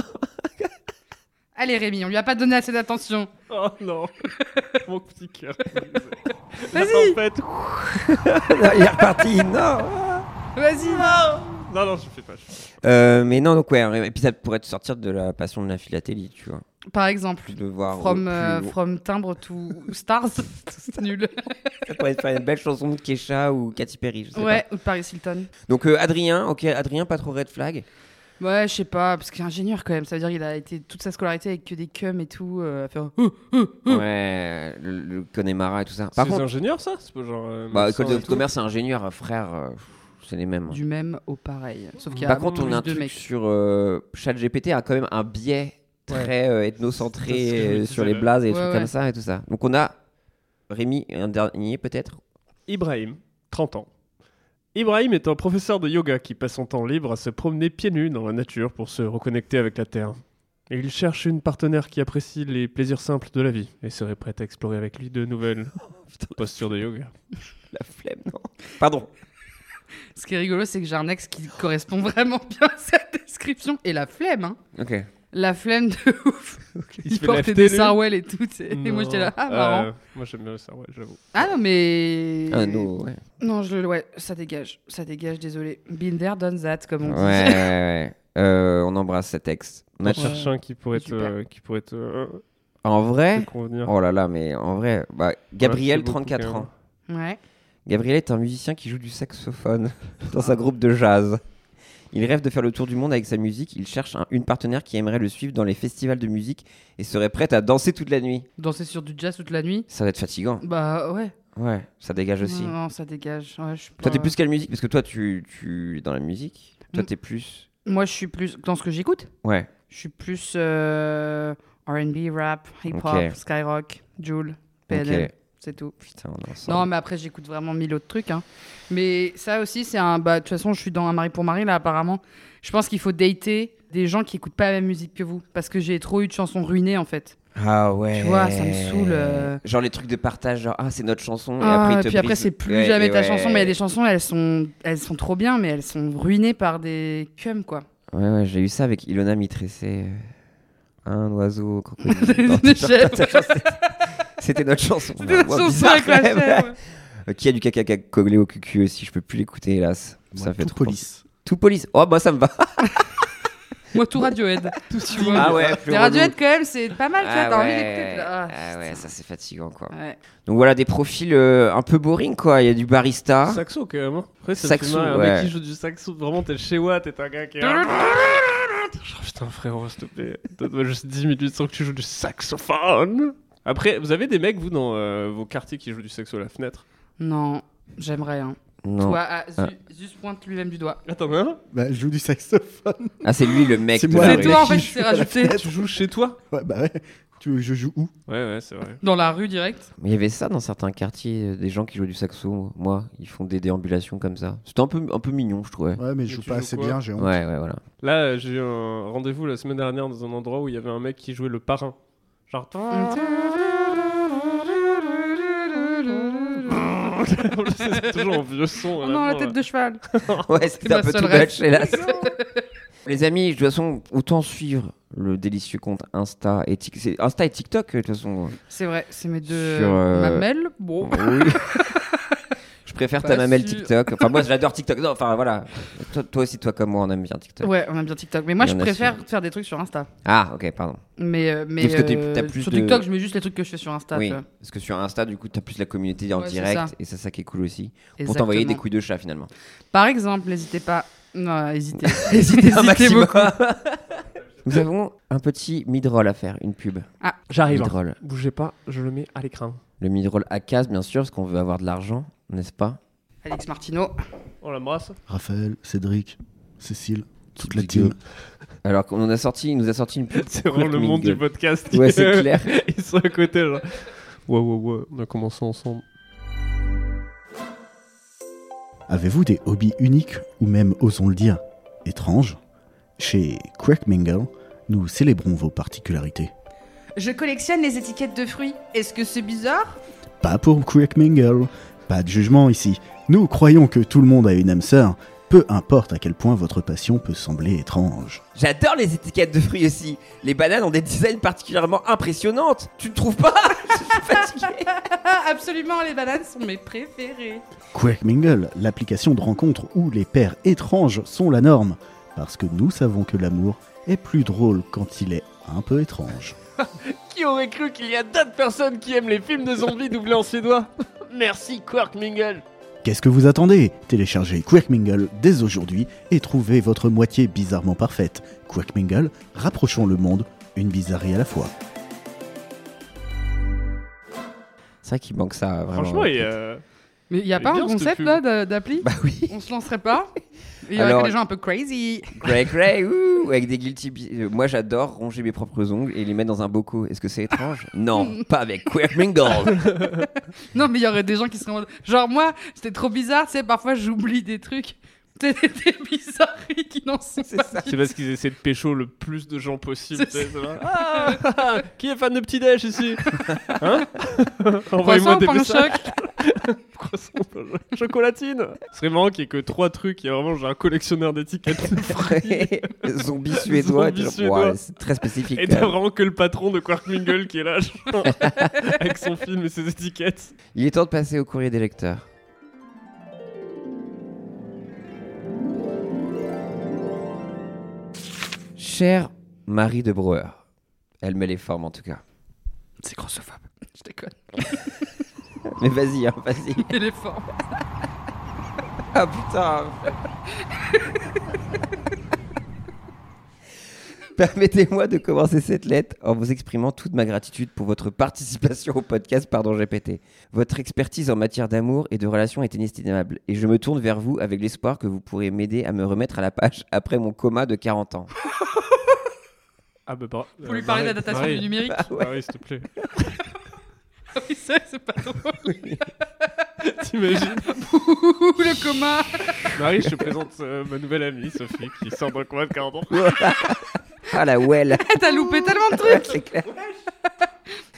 Allez, Rémi, on lui a pas donné assez d'attention. Oh non. Mon petit cœur. Vas-y. En fait. Non, il est reparti. Non. Vas-y. Non, je fais pas. Mais non, donc ouais. Et puis ça pourrait te sortir de la passion de la philatélie, tu vois. Par exemple. De voir. From timbre to stars. C'est nul. Ça pourrait te faire une belle chanson de Kesha ou Katy Perry, je sais Ouais, pas. ou de Paris Hilton. Donc Adrien, ok, Adrien, pas trop red flag. Ouais, je sais pas, parce qu'il est ingénieur quand même. Ça veut dire qu'il a été toute sa scolarité avec que des cums et tout. À faire... Ouais, le Connemara et tout ça. Par C'est contre, ingénieur ça? C'est pas genre. bah, médecin école de et tout commerce et ingénieur, frère, c'est les mêmes. Du même au pareil. Sauf qu'il y a Par contre, on plus a un de truc mecs. sur ChatGPT a quand même un biais très C'est ce que ethnocentré je sur disais, les là. blazes et des Ouais, trucs ouais. comme ça et tout ça. Donc on a Rémi, un dernier peut-être. Ibrahim, 30 ans. Ibrahim est un professeur de yoga qui passe son temps libre à se promener pieds nus dans la nature pour se reconnecter avec la terre. Et il cherche une partenaire qui apprécie les plaisirs simples de la vie et serait prête à explorer avec lui de nouvelles postures de yoga. La flemme, non. Pardon. Ce qui est rigolo, c'est que j'ai un ex qui correspond vraiment bien à cette description. Et la flemme, hein. Ok. La flemme de ouf. Il se Il fait portait lafter, des lui sarwell et tout. Et moi, j'étais là, ah, marrant. Moi j'aime bien ça, ouais, j'avoue. Ah non, mais. Ah non, ouais. Non, ouais, ça dégage. Ça dégage, désolé. Been there, done that, comme on dit. Ouais. On embrasse cet ex. On a cherché un qui pourrait te En vrai, convenir. oh là là, mais en vrai, bah, Gabriel, Ouais, c'est beaucoup, 34 quand ans. Ouais. Gabriel est un musicien qui joue du saxophone dans un groupe de jazz. Il rêve de faire le tour du monde avec sa musique. Il cherche une partenaire qui aimerait le suivre dans les festivals de musique et serait prête à danser toute la nuit. Danser sur du jazz toute la nuit. Ça va être fatigant. Bah ouais. Ouais, ça dégage aussi. Non, ça dégage. Ouais, je suis Toi, pas- t'es plus quelle musique? Parce que toi, tu es dans la musique. Toi, t'es plus. Moi, je suis plus dans ce que j'écoute. Ouais. Je suis plus R&B, rap, hip-hop, Ok. Skyrock, Jul, PNL. Ok. C'est tout. Putain, on est ensemble. Non, mais après, j'écoute vraiment 1000 autres trucs. Hein. Mais ça aussi, c'est un. Bah, de toute façon, je suis dans un mari pour mari, là, apparemment. Je pense qu'il faut dater des gens qui écoutent pas la même musique que vous. Parce que j'ai trop eu de chansons ruinées, en fait. Ah ouais. Tu vois, ça me saoule. Genre les trucs de partage, genre c'est notre chanson. Ah, et et après, puis après, c'est plus jamais ta chanson. Mais il y a des des chansons, elles sont trop bien, mais elles sont ruinées par des cums, quoi. Ouais, j'ai eu ça avec Ilona Mitressé. Un oiseau, crocodile. Une chèvre. C'était notre chanson. C'était notre chanson bizarre, avec la quand même. chèvre. Qui a du caca collé au cucu aussi, je peux plus l'écouter hélas. Moi, Ça fait tout trop. police. Tout police. Oh bah ça me va. Moi, tout Radiohead. Tout tu vois. Ah ouais, plus Les relou. Radiohead, quand même, c'est pas mal, tu vois, Ah t'as envie ouais. d'écouter. Ah, Ah ouais, ça c'est fatigant quoi. Ouais. Donc voilà des profils un peu boring quoi. Il y a du barista. Saxo quand même. Hein. Après, ça Saxo, me fait marrer. Un ouais. mec qui joue du saxo, vraiment, t'es chez Watt et t'as un gars qui est. Putain, frérot, s'il te plaît. Donne-moi juste 10 minutes sans que tu joues du saxophone. Après, vous avez des mecs, vous, dans vos quartiers qui jouent du saxo à la fenêtre? Non, j'aimerais. Hein. Non. Toi, Zus pointe lui-même du doigt. Attends, mais hein? Bah, je joue du saxophone. Ah c'est lui le mec. C'est de moi, la C'est rue. toi en fait qui qui s'est joue à la rajouté. fenêtre. Tu joues chez toi? Ouais, bah ouais. Je joue où? Ouais, c'est vrai. Dans la rue direct. Mais il y avait ça dans certains quartiers, des gens qui jouent du saxo. Moi, ils font des déambulations comme ça. C'était un peu mignon, je trouvais. Ouais, mais je joue tu pas joues assez quoi bien, j'ai honte. Ouais, voilà. Là, j'ai eu un rendez-vous la semaine dernière dans un endroit où il y avait un mec qui jouait le parrain. Genre. C'est toujours un vieux son. Oh non, la tête de cheval. Ouais, c'était un ma peu seule tout ref. butch, hélas. Les amis, de toute façon, autant suivre le délicieux compte Insta et TikTok. Insta et TikTok, de toute façon. C'est vrai, c'est mes deux Sur, mamelles. Bon. Oui. Je préfère Pas ta mamelle sûr. TikTok. Enfin, moi, j'adore TikTok. Non, enfin, voilà. Toi aussi, toi comme moi, on aime bien TikTok. Ouais, on aime bien TikTok. Mais moi, Il y je en a préfère sur- faire des trucs sur Insta. Ah, ok, pardon. Mais Parce que t'as plus sur de- TikTok, je mets juste les trucs que je fais sur Insta. Oui, tu vois. parce que sur Insta, du coup, t'as plus la communauté en Ouais, c'est direct. ça. Et c'est ça qui est cool aussi. Pour Exactement. t'envoyer des couilles de chat, finalement. Par exemple, n'hésitez pas. Non, hésitez. Hésitez un maximum. beaucoup. Nous avons un petit mid-roll à faire, une pub. Ah, J'arrive. Mid-roll. Bougez pas, je le mets à l'écran. Le mid-roll à case, bien sûr, parce qu'on veut avoir de l'argent, n'est-ce pas? Alex Martino. On l'embrasse. Raphaël, Cédric, Cécile, toute la Big team. up. Alors qu'on il nous a sorti une pub. C'est vraiment le monde du podcast. Ouais, c'est clair. Ils sont à côté, genre. Ouais, on a commencé ensemble. Avez-vous des hobbies uniques ou même, osons le dire, étranges? Chez Crack Mingle, nous célébrons vos particularités. Je collectionne les étiquettes de fruits. Est-ce que c'est bizarre? Pas pour Crack Mingle, pas de jugement ici. Nous croyons que tout le monde a une âme sœur, peu importe à quel point votre passion peut sembler étrange. J'adore les étiquettes de fruits aussi. Les bananes ont des designs particulièrement impressionnantes. Tu ne trouves pas? Je suis fatigué. Absolument, les bananes sont mes préférées. Quack Mingle, l'application de rencontre où les paires étranges sont la norme, parce que nous savons que l'amour est plus drôle quand il est un peu étrange. Qui aurait cru qu'il y a d'autres personnes qui aiment les films de zombies doublés en suédois? Merci, Quark Mingle. Qu'est-ce que vous attendez? Téléchargez Quack Mingle dès aujourd'hui et trouvez votre moitié bizarrement parfaite. Quack Mingle, rapprochons le monde, une bizarrerie à la fois. C'est vrai qu'il manque ça, vraiment. Franchement, Mais il n'y a Elle pas est un bien, cette concept pub. là d'appli? Bah oui. On se lancerait pas? Il y aurait Alors- que des gens un peu crazy. Cray, ouh, avec des guilty. Moi, j'adore ronger mes propres ongles et les mettre dans un bocaux. Est-ce que c'est étrange? Non, pas avec Quack Mingle. Non, mais il y aurait des gens qui seraient en mode. Genre, moi, c'était trop bizarre, tu sais, parfois j'oublie des trucs. Des bizarreries qui n'en sont pas. C'est parce qu'ils essaient de pécho le plus de gens possible. C'est tu sais, ça va. Qui est fan de petit déj ici? Hein? Envoyez-moi Croissant, des pain messages. choc. Croissant, pain choc. Chocolatine. Ce serait marrant qu'il n'y ait que 3 trucs. Il y a vraiment genre un collectionneur d'étiquettes de fruits. Zombie suédois. Zombie genre, suédois. ouais, c'est très spécifique. Et quand t'as même. vraiment que le patron de Quark Mingle qui est là, genre, avec son film et ses étiquettes. Il est temps de passer au courrier des lecteurs. Cher Marie de Brouwer, elle met les formes en tout cas. C'est grossophobe. Je déconne. Mais vas-y, hein, vas-y. Et les formes. Ah putain. Permettez-moi de commencer cette lettre en vous exprimant toute ma gratitude pour votre participation au podcast Pardon GPT. Votre expertise en matière d'amour et de relations est inestimable et je me tourne vers vous avec l'espoir que vous pourrez m'aider à me remettre à la page après mon coma de 40 ans. Ah bah pas. Faut lui parler de la datation du numérique. Ah oui, s'il te plaît. Ah oui, c'est pas drôle. T'imagines? Ouh, le coma. Marie, je te présente ma nouvelle amie, Sophie, qui sort d'un coma de 40 ans. Ah la well. T'as loupé tellement de trucs. C'est clair.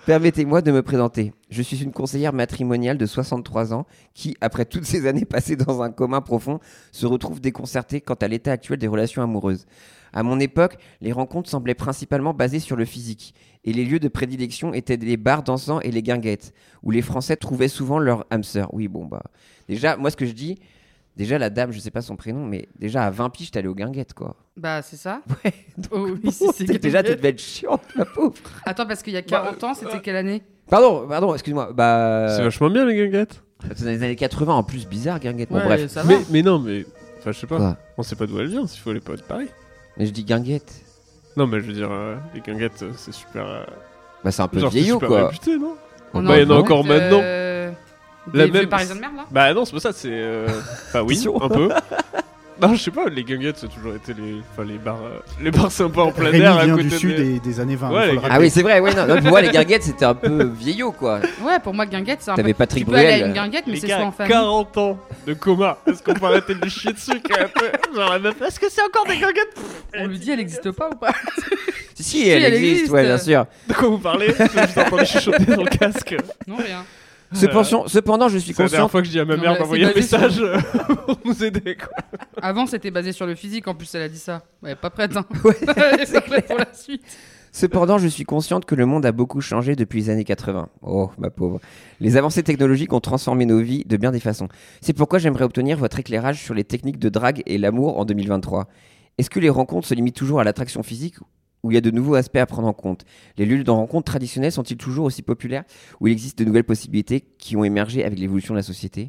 Permettez-moi de me présenter. Je suis une conseillère matrimoniale de 63 ans qui, après toutes ces années passées dans un coma profond, se retrouve déconcertée quant à l'état actuel des relations amoureuses. À mon époque, les rencontres semblaient principalement basées sur le physique, et les lieux de prédilection étaient les bars dansants et les guinguettes, où les Français trouvaient souvent leur âme sœur. Oui, bon, bah... Déjà, moi, ce que je dis... Déjà, la dame, je sais pas son prénom, mais déjà, à 20 piges, t'allais aux guinguettes, quoi. Bah, c'est ça. Ouais. Oh, oui, c'est Déjà, tu devais être chiante, la pauvre. Attends, parce qu'il y a 40 ans, c'était quelle année? Pardon, excuse-moi. Bah... C'est vachement bien, les guinguettes. C'est dans les années 80, en plus, bizarre, guinguette. Bon, Ouais, bref. ça va. Mais non, mais... Enfin, je sais pas. Quoi On sait pas d'où elle vient, s'il faut aller pas être pareil. Mais je dis guinguette. Non, mais je veux dire, les guinguettes, c'est super... Bah, c'est un peu genre, vieillot, super quoi. réputé, non? On Bah, il y en a encore des maintenant. La même Parisiens de merde, là. Bah non, c'est pas ça, c'est... Enfin oui, un peu. Non, je sais pas, les guinguettes, ça a toujours été les bars sympas en plein Rémi air à vient côté du sud des années 20. Ouais, faut le Ah rappeler. oui, c'est vrai, ouais, non, pour moi, les guinguettes, c'était un peu vieillot, quoi. Ouais, pour moi, guinguette, c'est un peu... T'avais Patrick Tu peux aller à Bruel. une guinguette, mais Les c'est gars, soit en famille. 40 ans de coma. Est-ce qu'on peut arrêter de lui chier dessus quand même? Genre la meuf, est-ce que c'est encore des guinguettes? On lui dit, elle existe pas ou pas? Si, elle existe, ouais, bien sûr. De quoi vous parlez? J'ai juste entendu chuchoter dans le casque. Non, rien. Cependant, je suis C'est la dernière conscient. fois que je dis à ma Non, mère mais d'envoyer un c'est basé message pour nous aider, quoi. Avant, c'était basé sur le physique, en plus, elle a dit ça. Ouais, pas prête, hein. Ouais, Elle est pas prête pour la suite. Cependant, je suis consciente que le monde a beaucoup changé depuis les années 80. Oh, ma pauvre. Les avancées technologiques ont transformé nos vies de bien des façons. C'est pourquoi j'aimerais obtenir votre éclairage sur les techniques de drague et l'amour en 2023. Est-ce que les rencontres se limitent toujours à l'attraction physique ou il y a de nouveaux aspects à prendre en compte? Les lieux de rencontres traditionnels sont-ils toujours aussi populaires ou il existe de nouvelles possibilités qui ont émergé avec l'évolution de la société?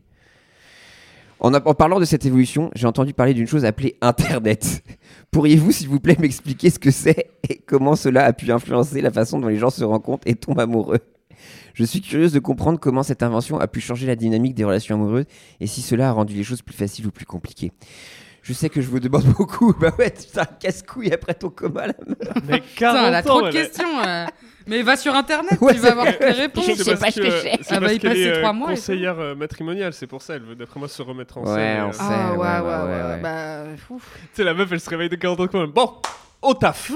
En parlant de cette évolution, j'ai entendu parler d'une chose appelée Internet. Pourriez-vous, s'il vous plaît, m'expliquer ce que c'est et comment cela a pu influencer la façon dont les gens se rencontrent et tombent amoureux? Je suis curieuse de comprendre comment cette invention a pu changer la dynamique des relations amoureuses et si cela a rendu les choses plus faciles ou plus compliquées. Je sais que je vous demande beaucoup. Bah ouais, putain, casse-couille après ton coma, là. Mais 40 Putain, elle a trop de ans, questions. Mais va sur Internet, Ouais, tu vas avoir toutes les réponses. Je sais pas ce que c'est. Elle va y passer 3 mois. et tout. conseillère matrimoniale, c'est pour ça, elle veut d'après moi se remettre en Ouais, scène. on sait. Ah ouais. ouais. Bah, ouf. Tu sais, la meuf, elle se réveille de 40 ans quand même. Bon, au taf.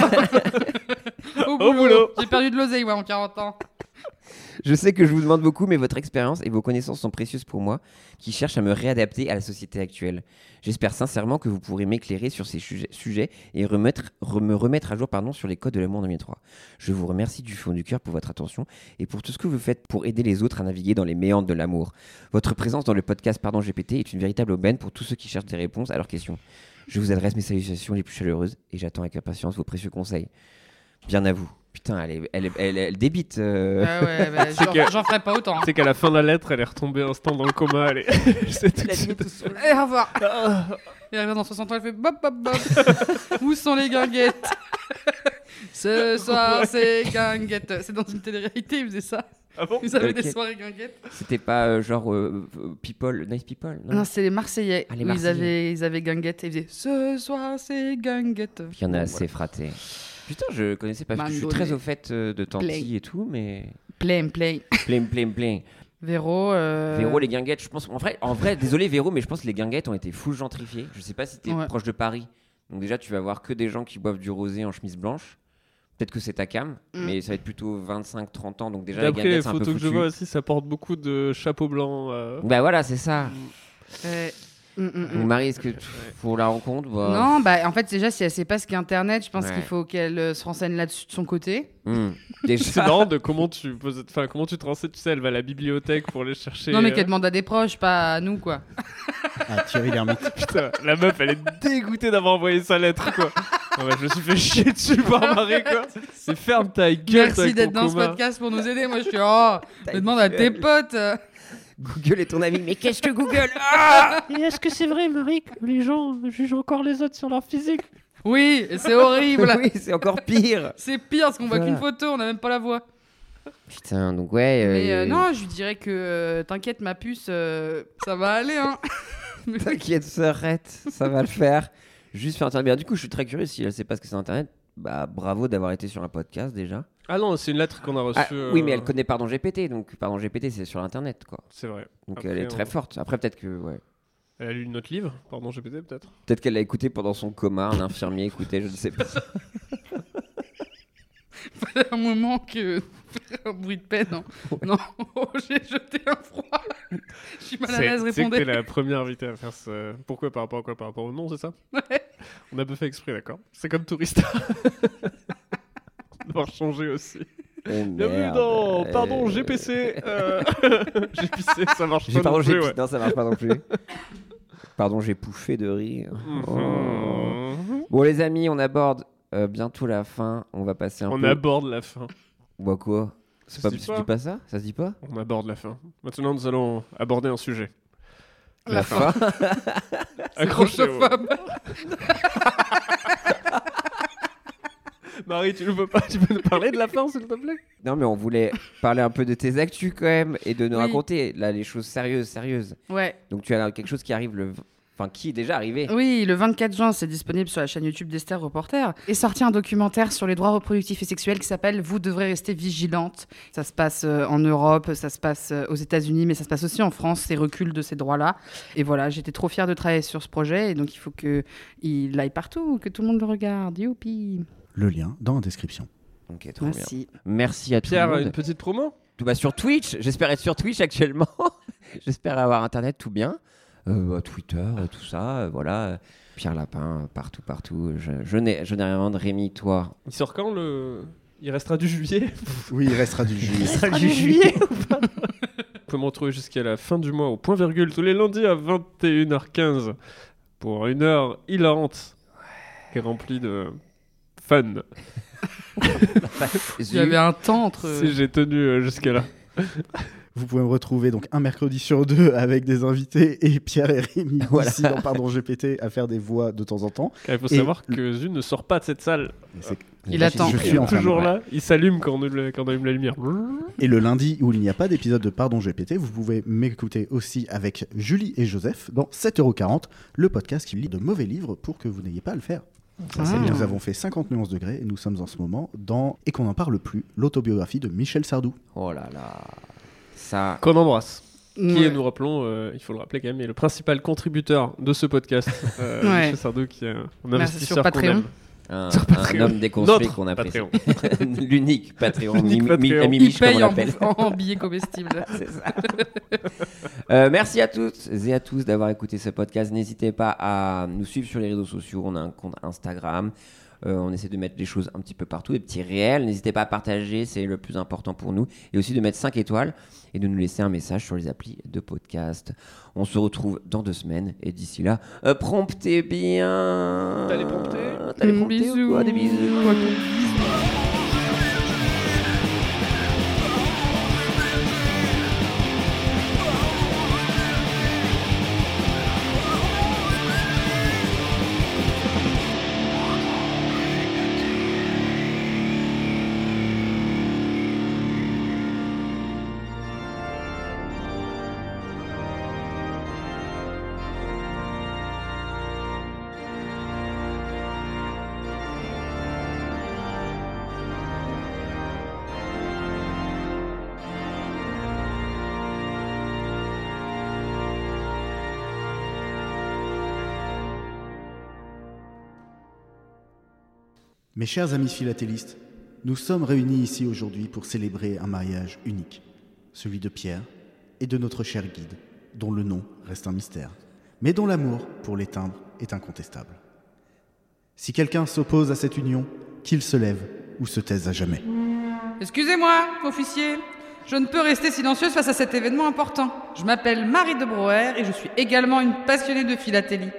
Au boulot. boulot. J'ai perdu de l'oseille, moi, en 40 ans. Je sais que je vous demande beaucoup, mais votre expérience et vos connaissances sont précieuses pour moi, qui cherche à me réadapter à la société actuelle. J'espère sincèrement que vous pourrez m'éclairer sur ces sujets et me remettre à jour sur les codes de l'amour 2003. Je vous remercie du fond du cœur pour votre attention et pour tout ce que vous faites pour aider les autres à naviguer dans les méandres de l'amour. Votre présence dans le podcast Pardon GPT est une véritable aubaine pour tous ceux qui cherchent des réponses à leurs questions. Je vous adresse mes salutations les plus chaleureuses et j'attends avec impatience vos précieux conseils. Bien à vous. Putain, elle débite. Ah ouais, bah, j'en ferai pas autant. C'est qu'à la fin de la lettre, elle est retombée instant dans le coma. C'est tout de suite. Et au revoir. Et arrivé dans 60 ans, elle fait bop bop bop. Où sont les guinguettes? Ce soir, c'est guinguettes. C'est dans une télé-réalité, ils faisaient ça. Ah bon? Vous avez Ok. des soirées guinguettes? C'était pas People, Nice People, non? Non, c'est les Marseillais. Ah, les Où Marseillais. ils avaient guinguettes et ils faisaient ce soir, c'est guinguettes. Il y en a Bon, assez voilà. fraté. Putain, je connaissais pas. Je suis Mandolé. très au fait de Tanti et tout, mais. Plein. Plein. Véro. Véro, les guinguettes, je pense. En vrai, désolé Véro, mais je pense que les guinguettes ont été full gentrifiées. Je sais pas si t'es Ouais. proche de Paris. Donc déjà, tu vas voir que des gens qui boivent du rosé en chemise blanche. Peut-être que c'est ta cam, mais ça va être plutôt 25-30 ans. Donc déjà, les D'après les guinguettes, c'est un peu photos que je foutu. vois aussi, ça porte beaucoup de chapeaux blancs. Bah voilà, c'est ça. Mm. Marie, est-ce que pour la rencontre Non, bah en fait déjà si elle sait pas ce qu'est Internet, je pense Ouais. qu'il faut qu'elle se renseigne là-dessus de son côté. Déjà... C'est marrant de comment tu te renseignes, tu sais, elle va à la bibliothèque pour aller chercher. Non mais qu'elle demande à des proches, pas à nous quoi. Ah, Thierry Lhermitte. Putain, la meuf, elle est dégoûtée d'avoir envoyé sa lettre, quoi. Non, mais je me suis fait chier dessus par Marie, quoi. C'est ferme ta gueule. Merci avec d'être ton dans ce coma. podcast pour nous aider. Moi je suis mais demande à tes potes. Google est ton ami, mais qu'est-ce que Google? Et est-ce que c'est vrai, Marie, que les gens jugent encore les autres sur leur physique? Oui, et c'est horrible. Oui, c'est encore pire. C'est pire parce qu'on voit Voilà. qu'une photo, on n'a même pas la voix. Putain, donc ouais. Mais non, je lui dirais que t'inquiète ma puce, ça va aller hein. T'inquiète, sœurette, ça va le faire. Juste faire intervenir. Du coup, je suis très curieux si elle sait pas ce que c'est Internet. Bah, bravo d'avoir été sur un podcast déjà. Ah non, c'est une lettre qu'on a reçue. Oui, mais elle connaît Pardon GPT, donc Pardon GPT, c'est sur Internet, quoi. C'est vrai. Donc Après, elle est très forte. Après, peut-être que, ouais. Elle a lu notre livre, Pardon GPT, peut-être. Peut-être qu'elle l'a écouté pendant son coma, un infirmier écoutait, je ne sais pas. Fallait un moment que Faire un bruit de paix, non. Non, oh, j'ai jeté un froid. Je suis mal à l'aise, C'est que répondez. t'es la première invitée à faire ce... Pourquoi, par rapport à quoi? Par rapport au nom, c'est ça? Ouais. On a pas fait exprès, d'accord? C'est comme Tourista. Devoir changer aussi. Bienvenue dans... Pardon, GPC. GPC, ça marche pas non plus, ouais. Non, ça marche pas non plus. Pardon, j'ai pouffé de rire. Oh. Bon, les amis, on aborde bientôt la fin. On va passer un peu... On aborde la fin. Bah quoi? Ça Ça se se dit dit pas ça? Ça se dit pas? On aborde la fin. Maintenant, nous allons aborder un sujet. La fin. Accrochez-vous. Marie, tu peux nous parler de la fin, s'il te plaît? Non, mais on voulait parler un peu de tes actus quand même et de nous Oui. raconter là les choses sérieuses. Ouais. Donc tu as quelque chose qui arrive Enfin, qui est déjà arrivé. Oui, le 24 juin, c'est disponible sur la chaîne YouTube d'Esther Reporter. Est sorti un documentaire sur les droits reproductifs et sexuels qui s'appelle « Vous devrez rester vigilante ». Ça se passe en Europe, ça se passe aux États-Unis, mais ça se passe aussi en France, ces reculs de ces droits-là. Et voilà, j'étais trop fière de travailler sur ce projet, et donc il faut qu'il aille partout, que tout le monde le regarde. Youpi. Le lien dans la description. Ok, trop Merci. bien. Merci à Pierre, tout le monde. une petite promo? Tout va sur Twitch. J'espère être sur Twitch actuellement. J'espère avoir Internet tout bien. Twitter, tout ça, voilà. Pierre Lapin, partout. Je n'ai rien de Rémi, toi. Il sort quand le... Il restera du juillet? Oui, il restera du juillet. Il restera du juillet ou pas? Vous pouvez me retrouver jusqu'à la fin du mois au point virgule tous les lundis à 21h15 pour une heure hilarante et remplie de fun. Il y avait un temps entre... Si j'ai tenu jusqu'à là. Vous pouvez me retrouver donc un mercredi sur deux avec des invités et Pierre et Rémi Voilà. ici dans Pardon GPT à faire des voix de temps en temps. Il faut Et savoir que Zune ne sort pas de cette salle. Il attend. Je suis enfermé. Toujours là, il s'allume quand on allume la lumière. Et le lundi où il n'y a pas d'épisode de Pardon GPT, vous pouvez m'écouter aussi avec Julie et Joseph dans 7,40€, le podcast qui lit de mauvais livres pour que vous n'ayez pas à le faire. Nous avons fait 50 nuances degrés et nous sommes en ce moment dans Et qu'on n'en parle plus, l'autobiographie de Michel Sardou. Oh là là. Ça... Qu'on embrasse. Qui Ouais. est, nous rappelons, il faut le rappeler quand même, est le principal contributeur de ce podcast. Ouais. Michel Sardou, qui est un Merci investisseur sur qu'on Patreon. aime. Un Patreon. homme déconstruit Notre qu'on apprécie. Patreon. L'unique Patreon. L'unique Patreon. Mimi Il Mich, comme paye on en, l'appelle. en billets comestibles. C'est ça. Merci à toutes et à tous d'avoir écouté ce podcast. N'hésitez pas à nous suivre sur les réseaux sociaux. On a un compte Instagram. On essaie de mettre les choses un petit peu partout, des petits réels. N'hésitez pas à partager, c'est le plus important pour nous. Et aussi de mettre 5 étoiles et de nous laisser un message sur les applis de podcast. On se retrouve dans 2 semaines. Et d'ici là, promptez bien. T'allais prompter? T'allais prompter Bisous. ou quoi? Des bisous. Mes chers amis philatélistes, nous sommes réunis ici aujourd'hui pour célébrer un mariage unique, celui de Pierre et de notre cher guide, dont le nom reste un mystère, mais dont l'amour pour les timbres est incontestable. Si quelqu'un s'oppose à cette union, qu'il se lève ou se taise à jamais. Excusez-moi, officier. Je ne peux rester silencieuse face à cet événement important. Je m'appelle Marie de Brouwer et je suis également une passionnée de philatélie.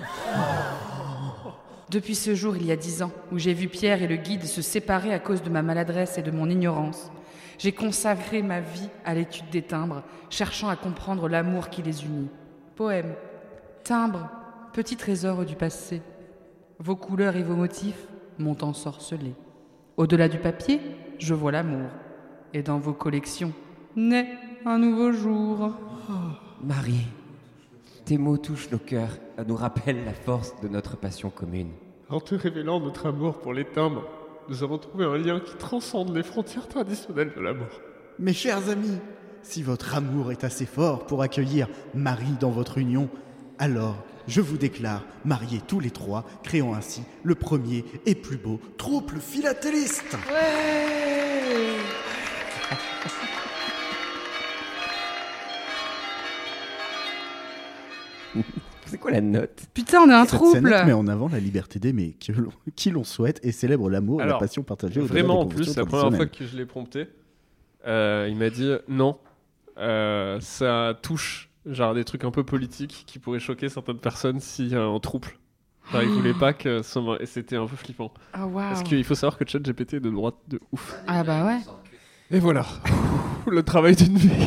Depuis ce jour, il y a 10 ans, où j'ai vu Pierre et le guide se séparer à cause de ma maladresse et de mon ignorance, j'ai consacré ma vie à l'étude des timbres, cherchant à comprendre l'amour qui les unit. Poème, timbres, petits trésors du passé. Vos couleurs et vos motifs m'ont ensorcelé. Au-delà du papier, je vois l'amour. Et dans vos collections, naît un nouveau jour. Marie, tes mots touchent nos cœurs, nous rappellent la force de notre passion commune. En te révélant notre amour pour les timbres, nous avons trouvé un lien qui transcende les frontières traditionnelles de l'amour. Mes chers amis, si votre amour est assez fort pour accueillir Marie dans votre union, alors je vous déclare mariés tous les trois, créant ainsi le premier et plus beau trouble philatéliste. Ouais. C'est quoi la note? Putain, on est un Cette trouble. scénette met en avant la liberté d'aimer, qui l'on souhaite et célèbre l'amour et la Alors, passion partagée au-delà Vraiment, des en plus, conventions la première fois traditionnelles. que je l'ai prompté, il m'a dit non, ça touche genre des trucs un peu politiques qui pourraient choquer certaines personnes s'il y a un trouble. Genre, il voulait pas que et c'était un peu flippant. Ah, waouh. Parce qu'il faut savoir que ChatGPT est de droite de ouf. Ah bah ouais. Et voilà, le travail d'une vie.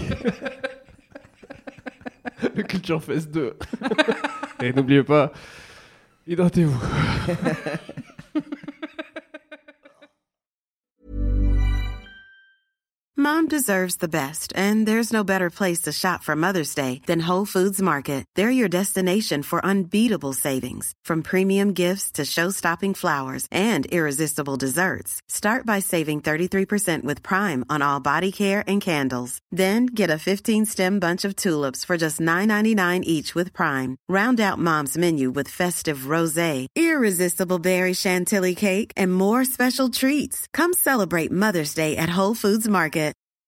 Le Culture Fest 2. Et n'oubliez pas, hydratez-vous. Mom deserves the best, and there's no better place to shop for Mother's Day than Whole Foods Market. They're your destination for unbeatable savings, from premium gifts to show-stopping flowers and irresistible desserts. Start by saving 33% with Prime on all body care and candles. Then get a 15-stem bunch of tulips for just $9.99 each with Prime. Round out Mom's menu with festive rosé, irresistible berry chantilly cake, and more special treats. Come celebrate Mother's Day at Whole Foods Market.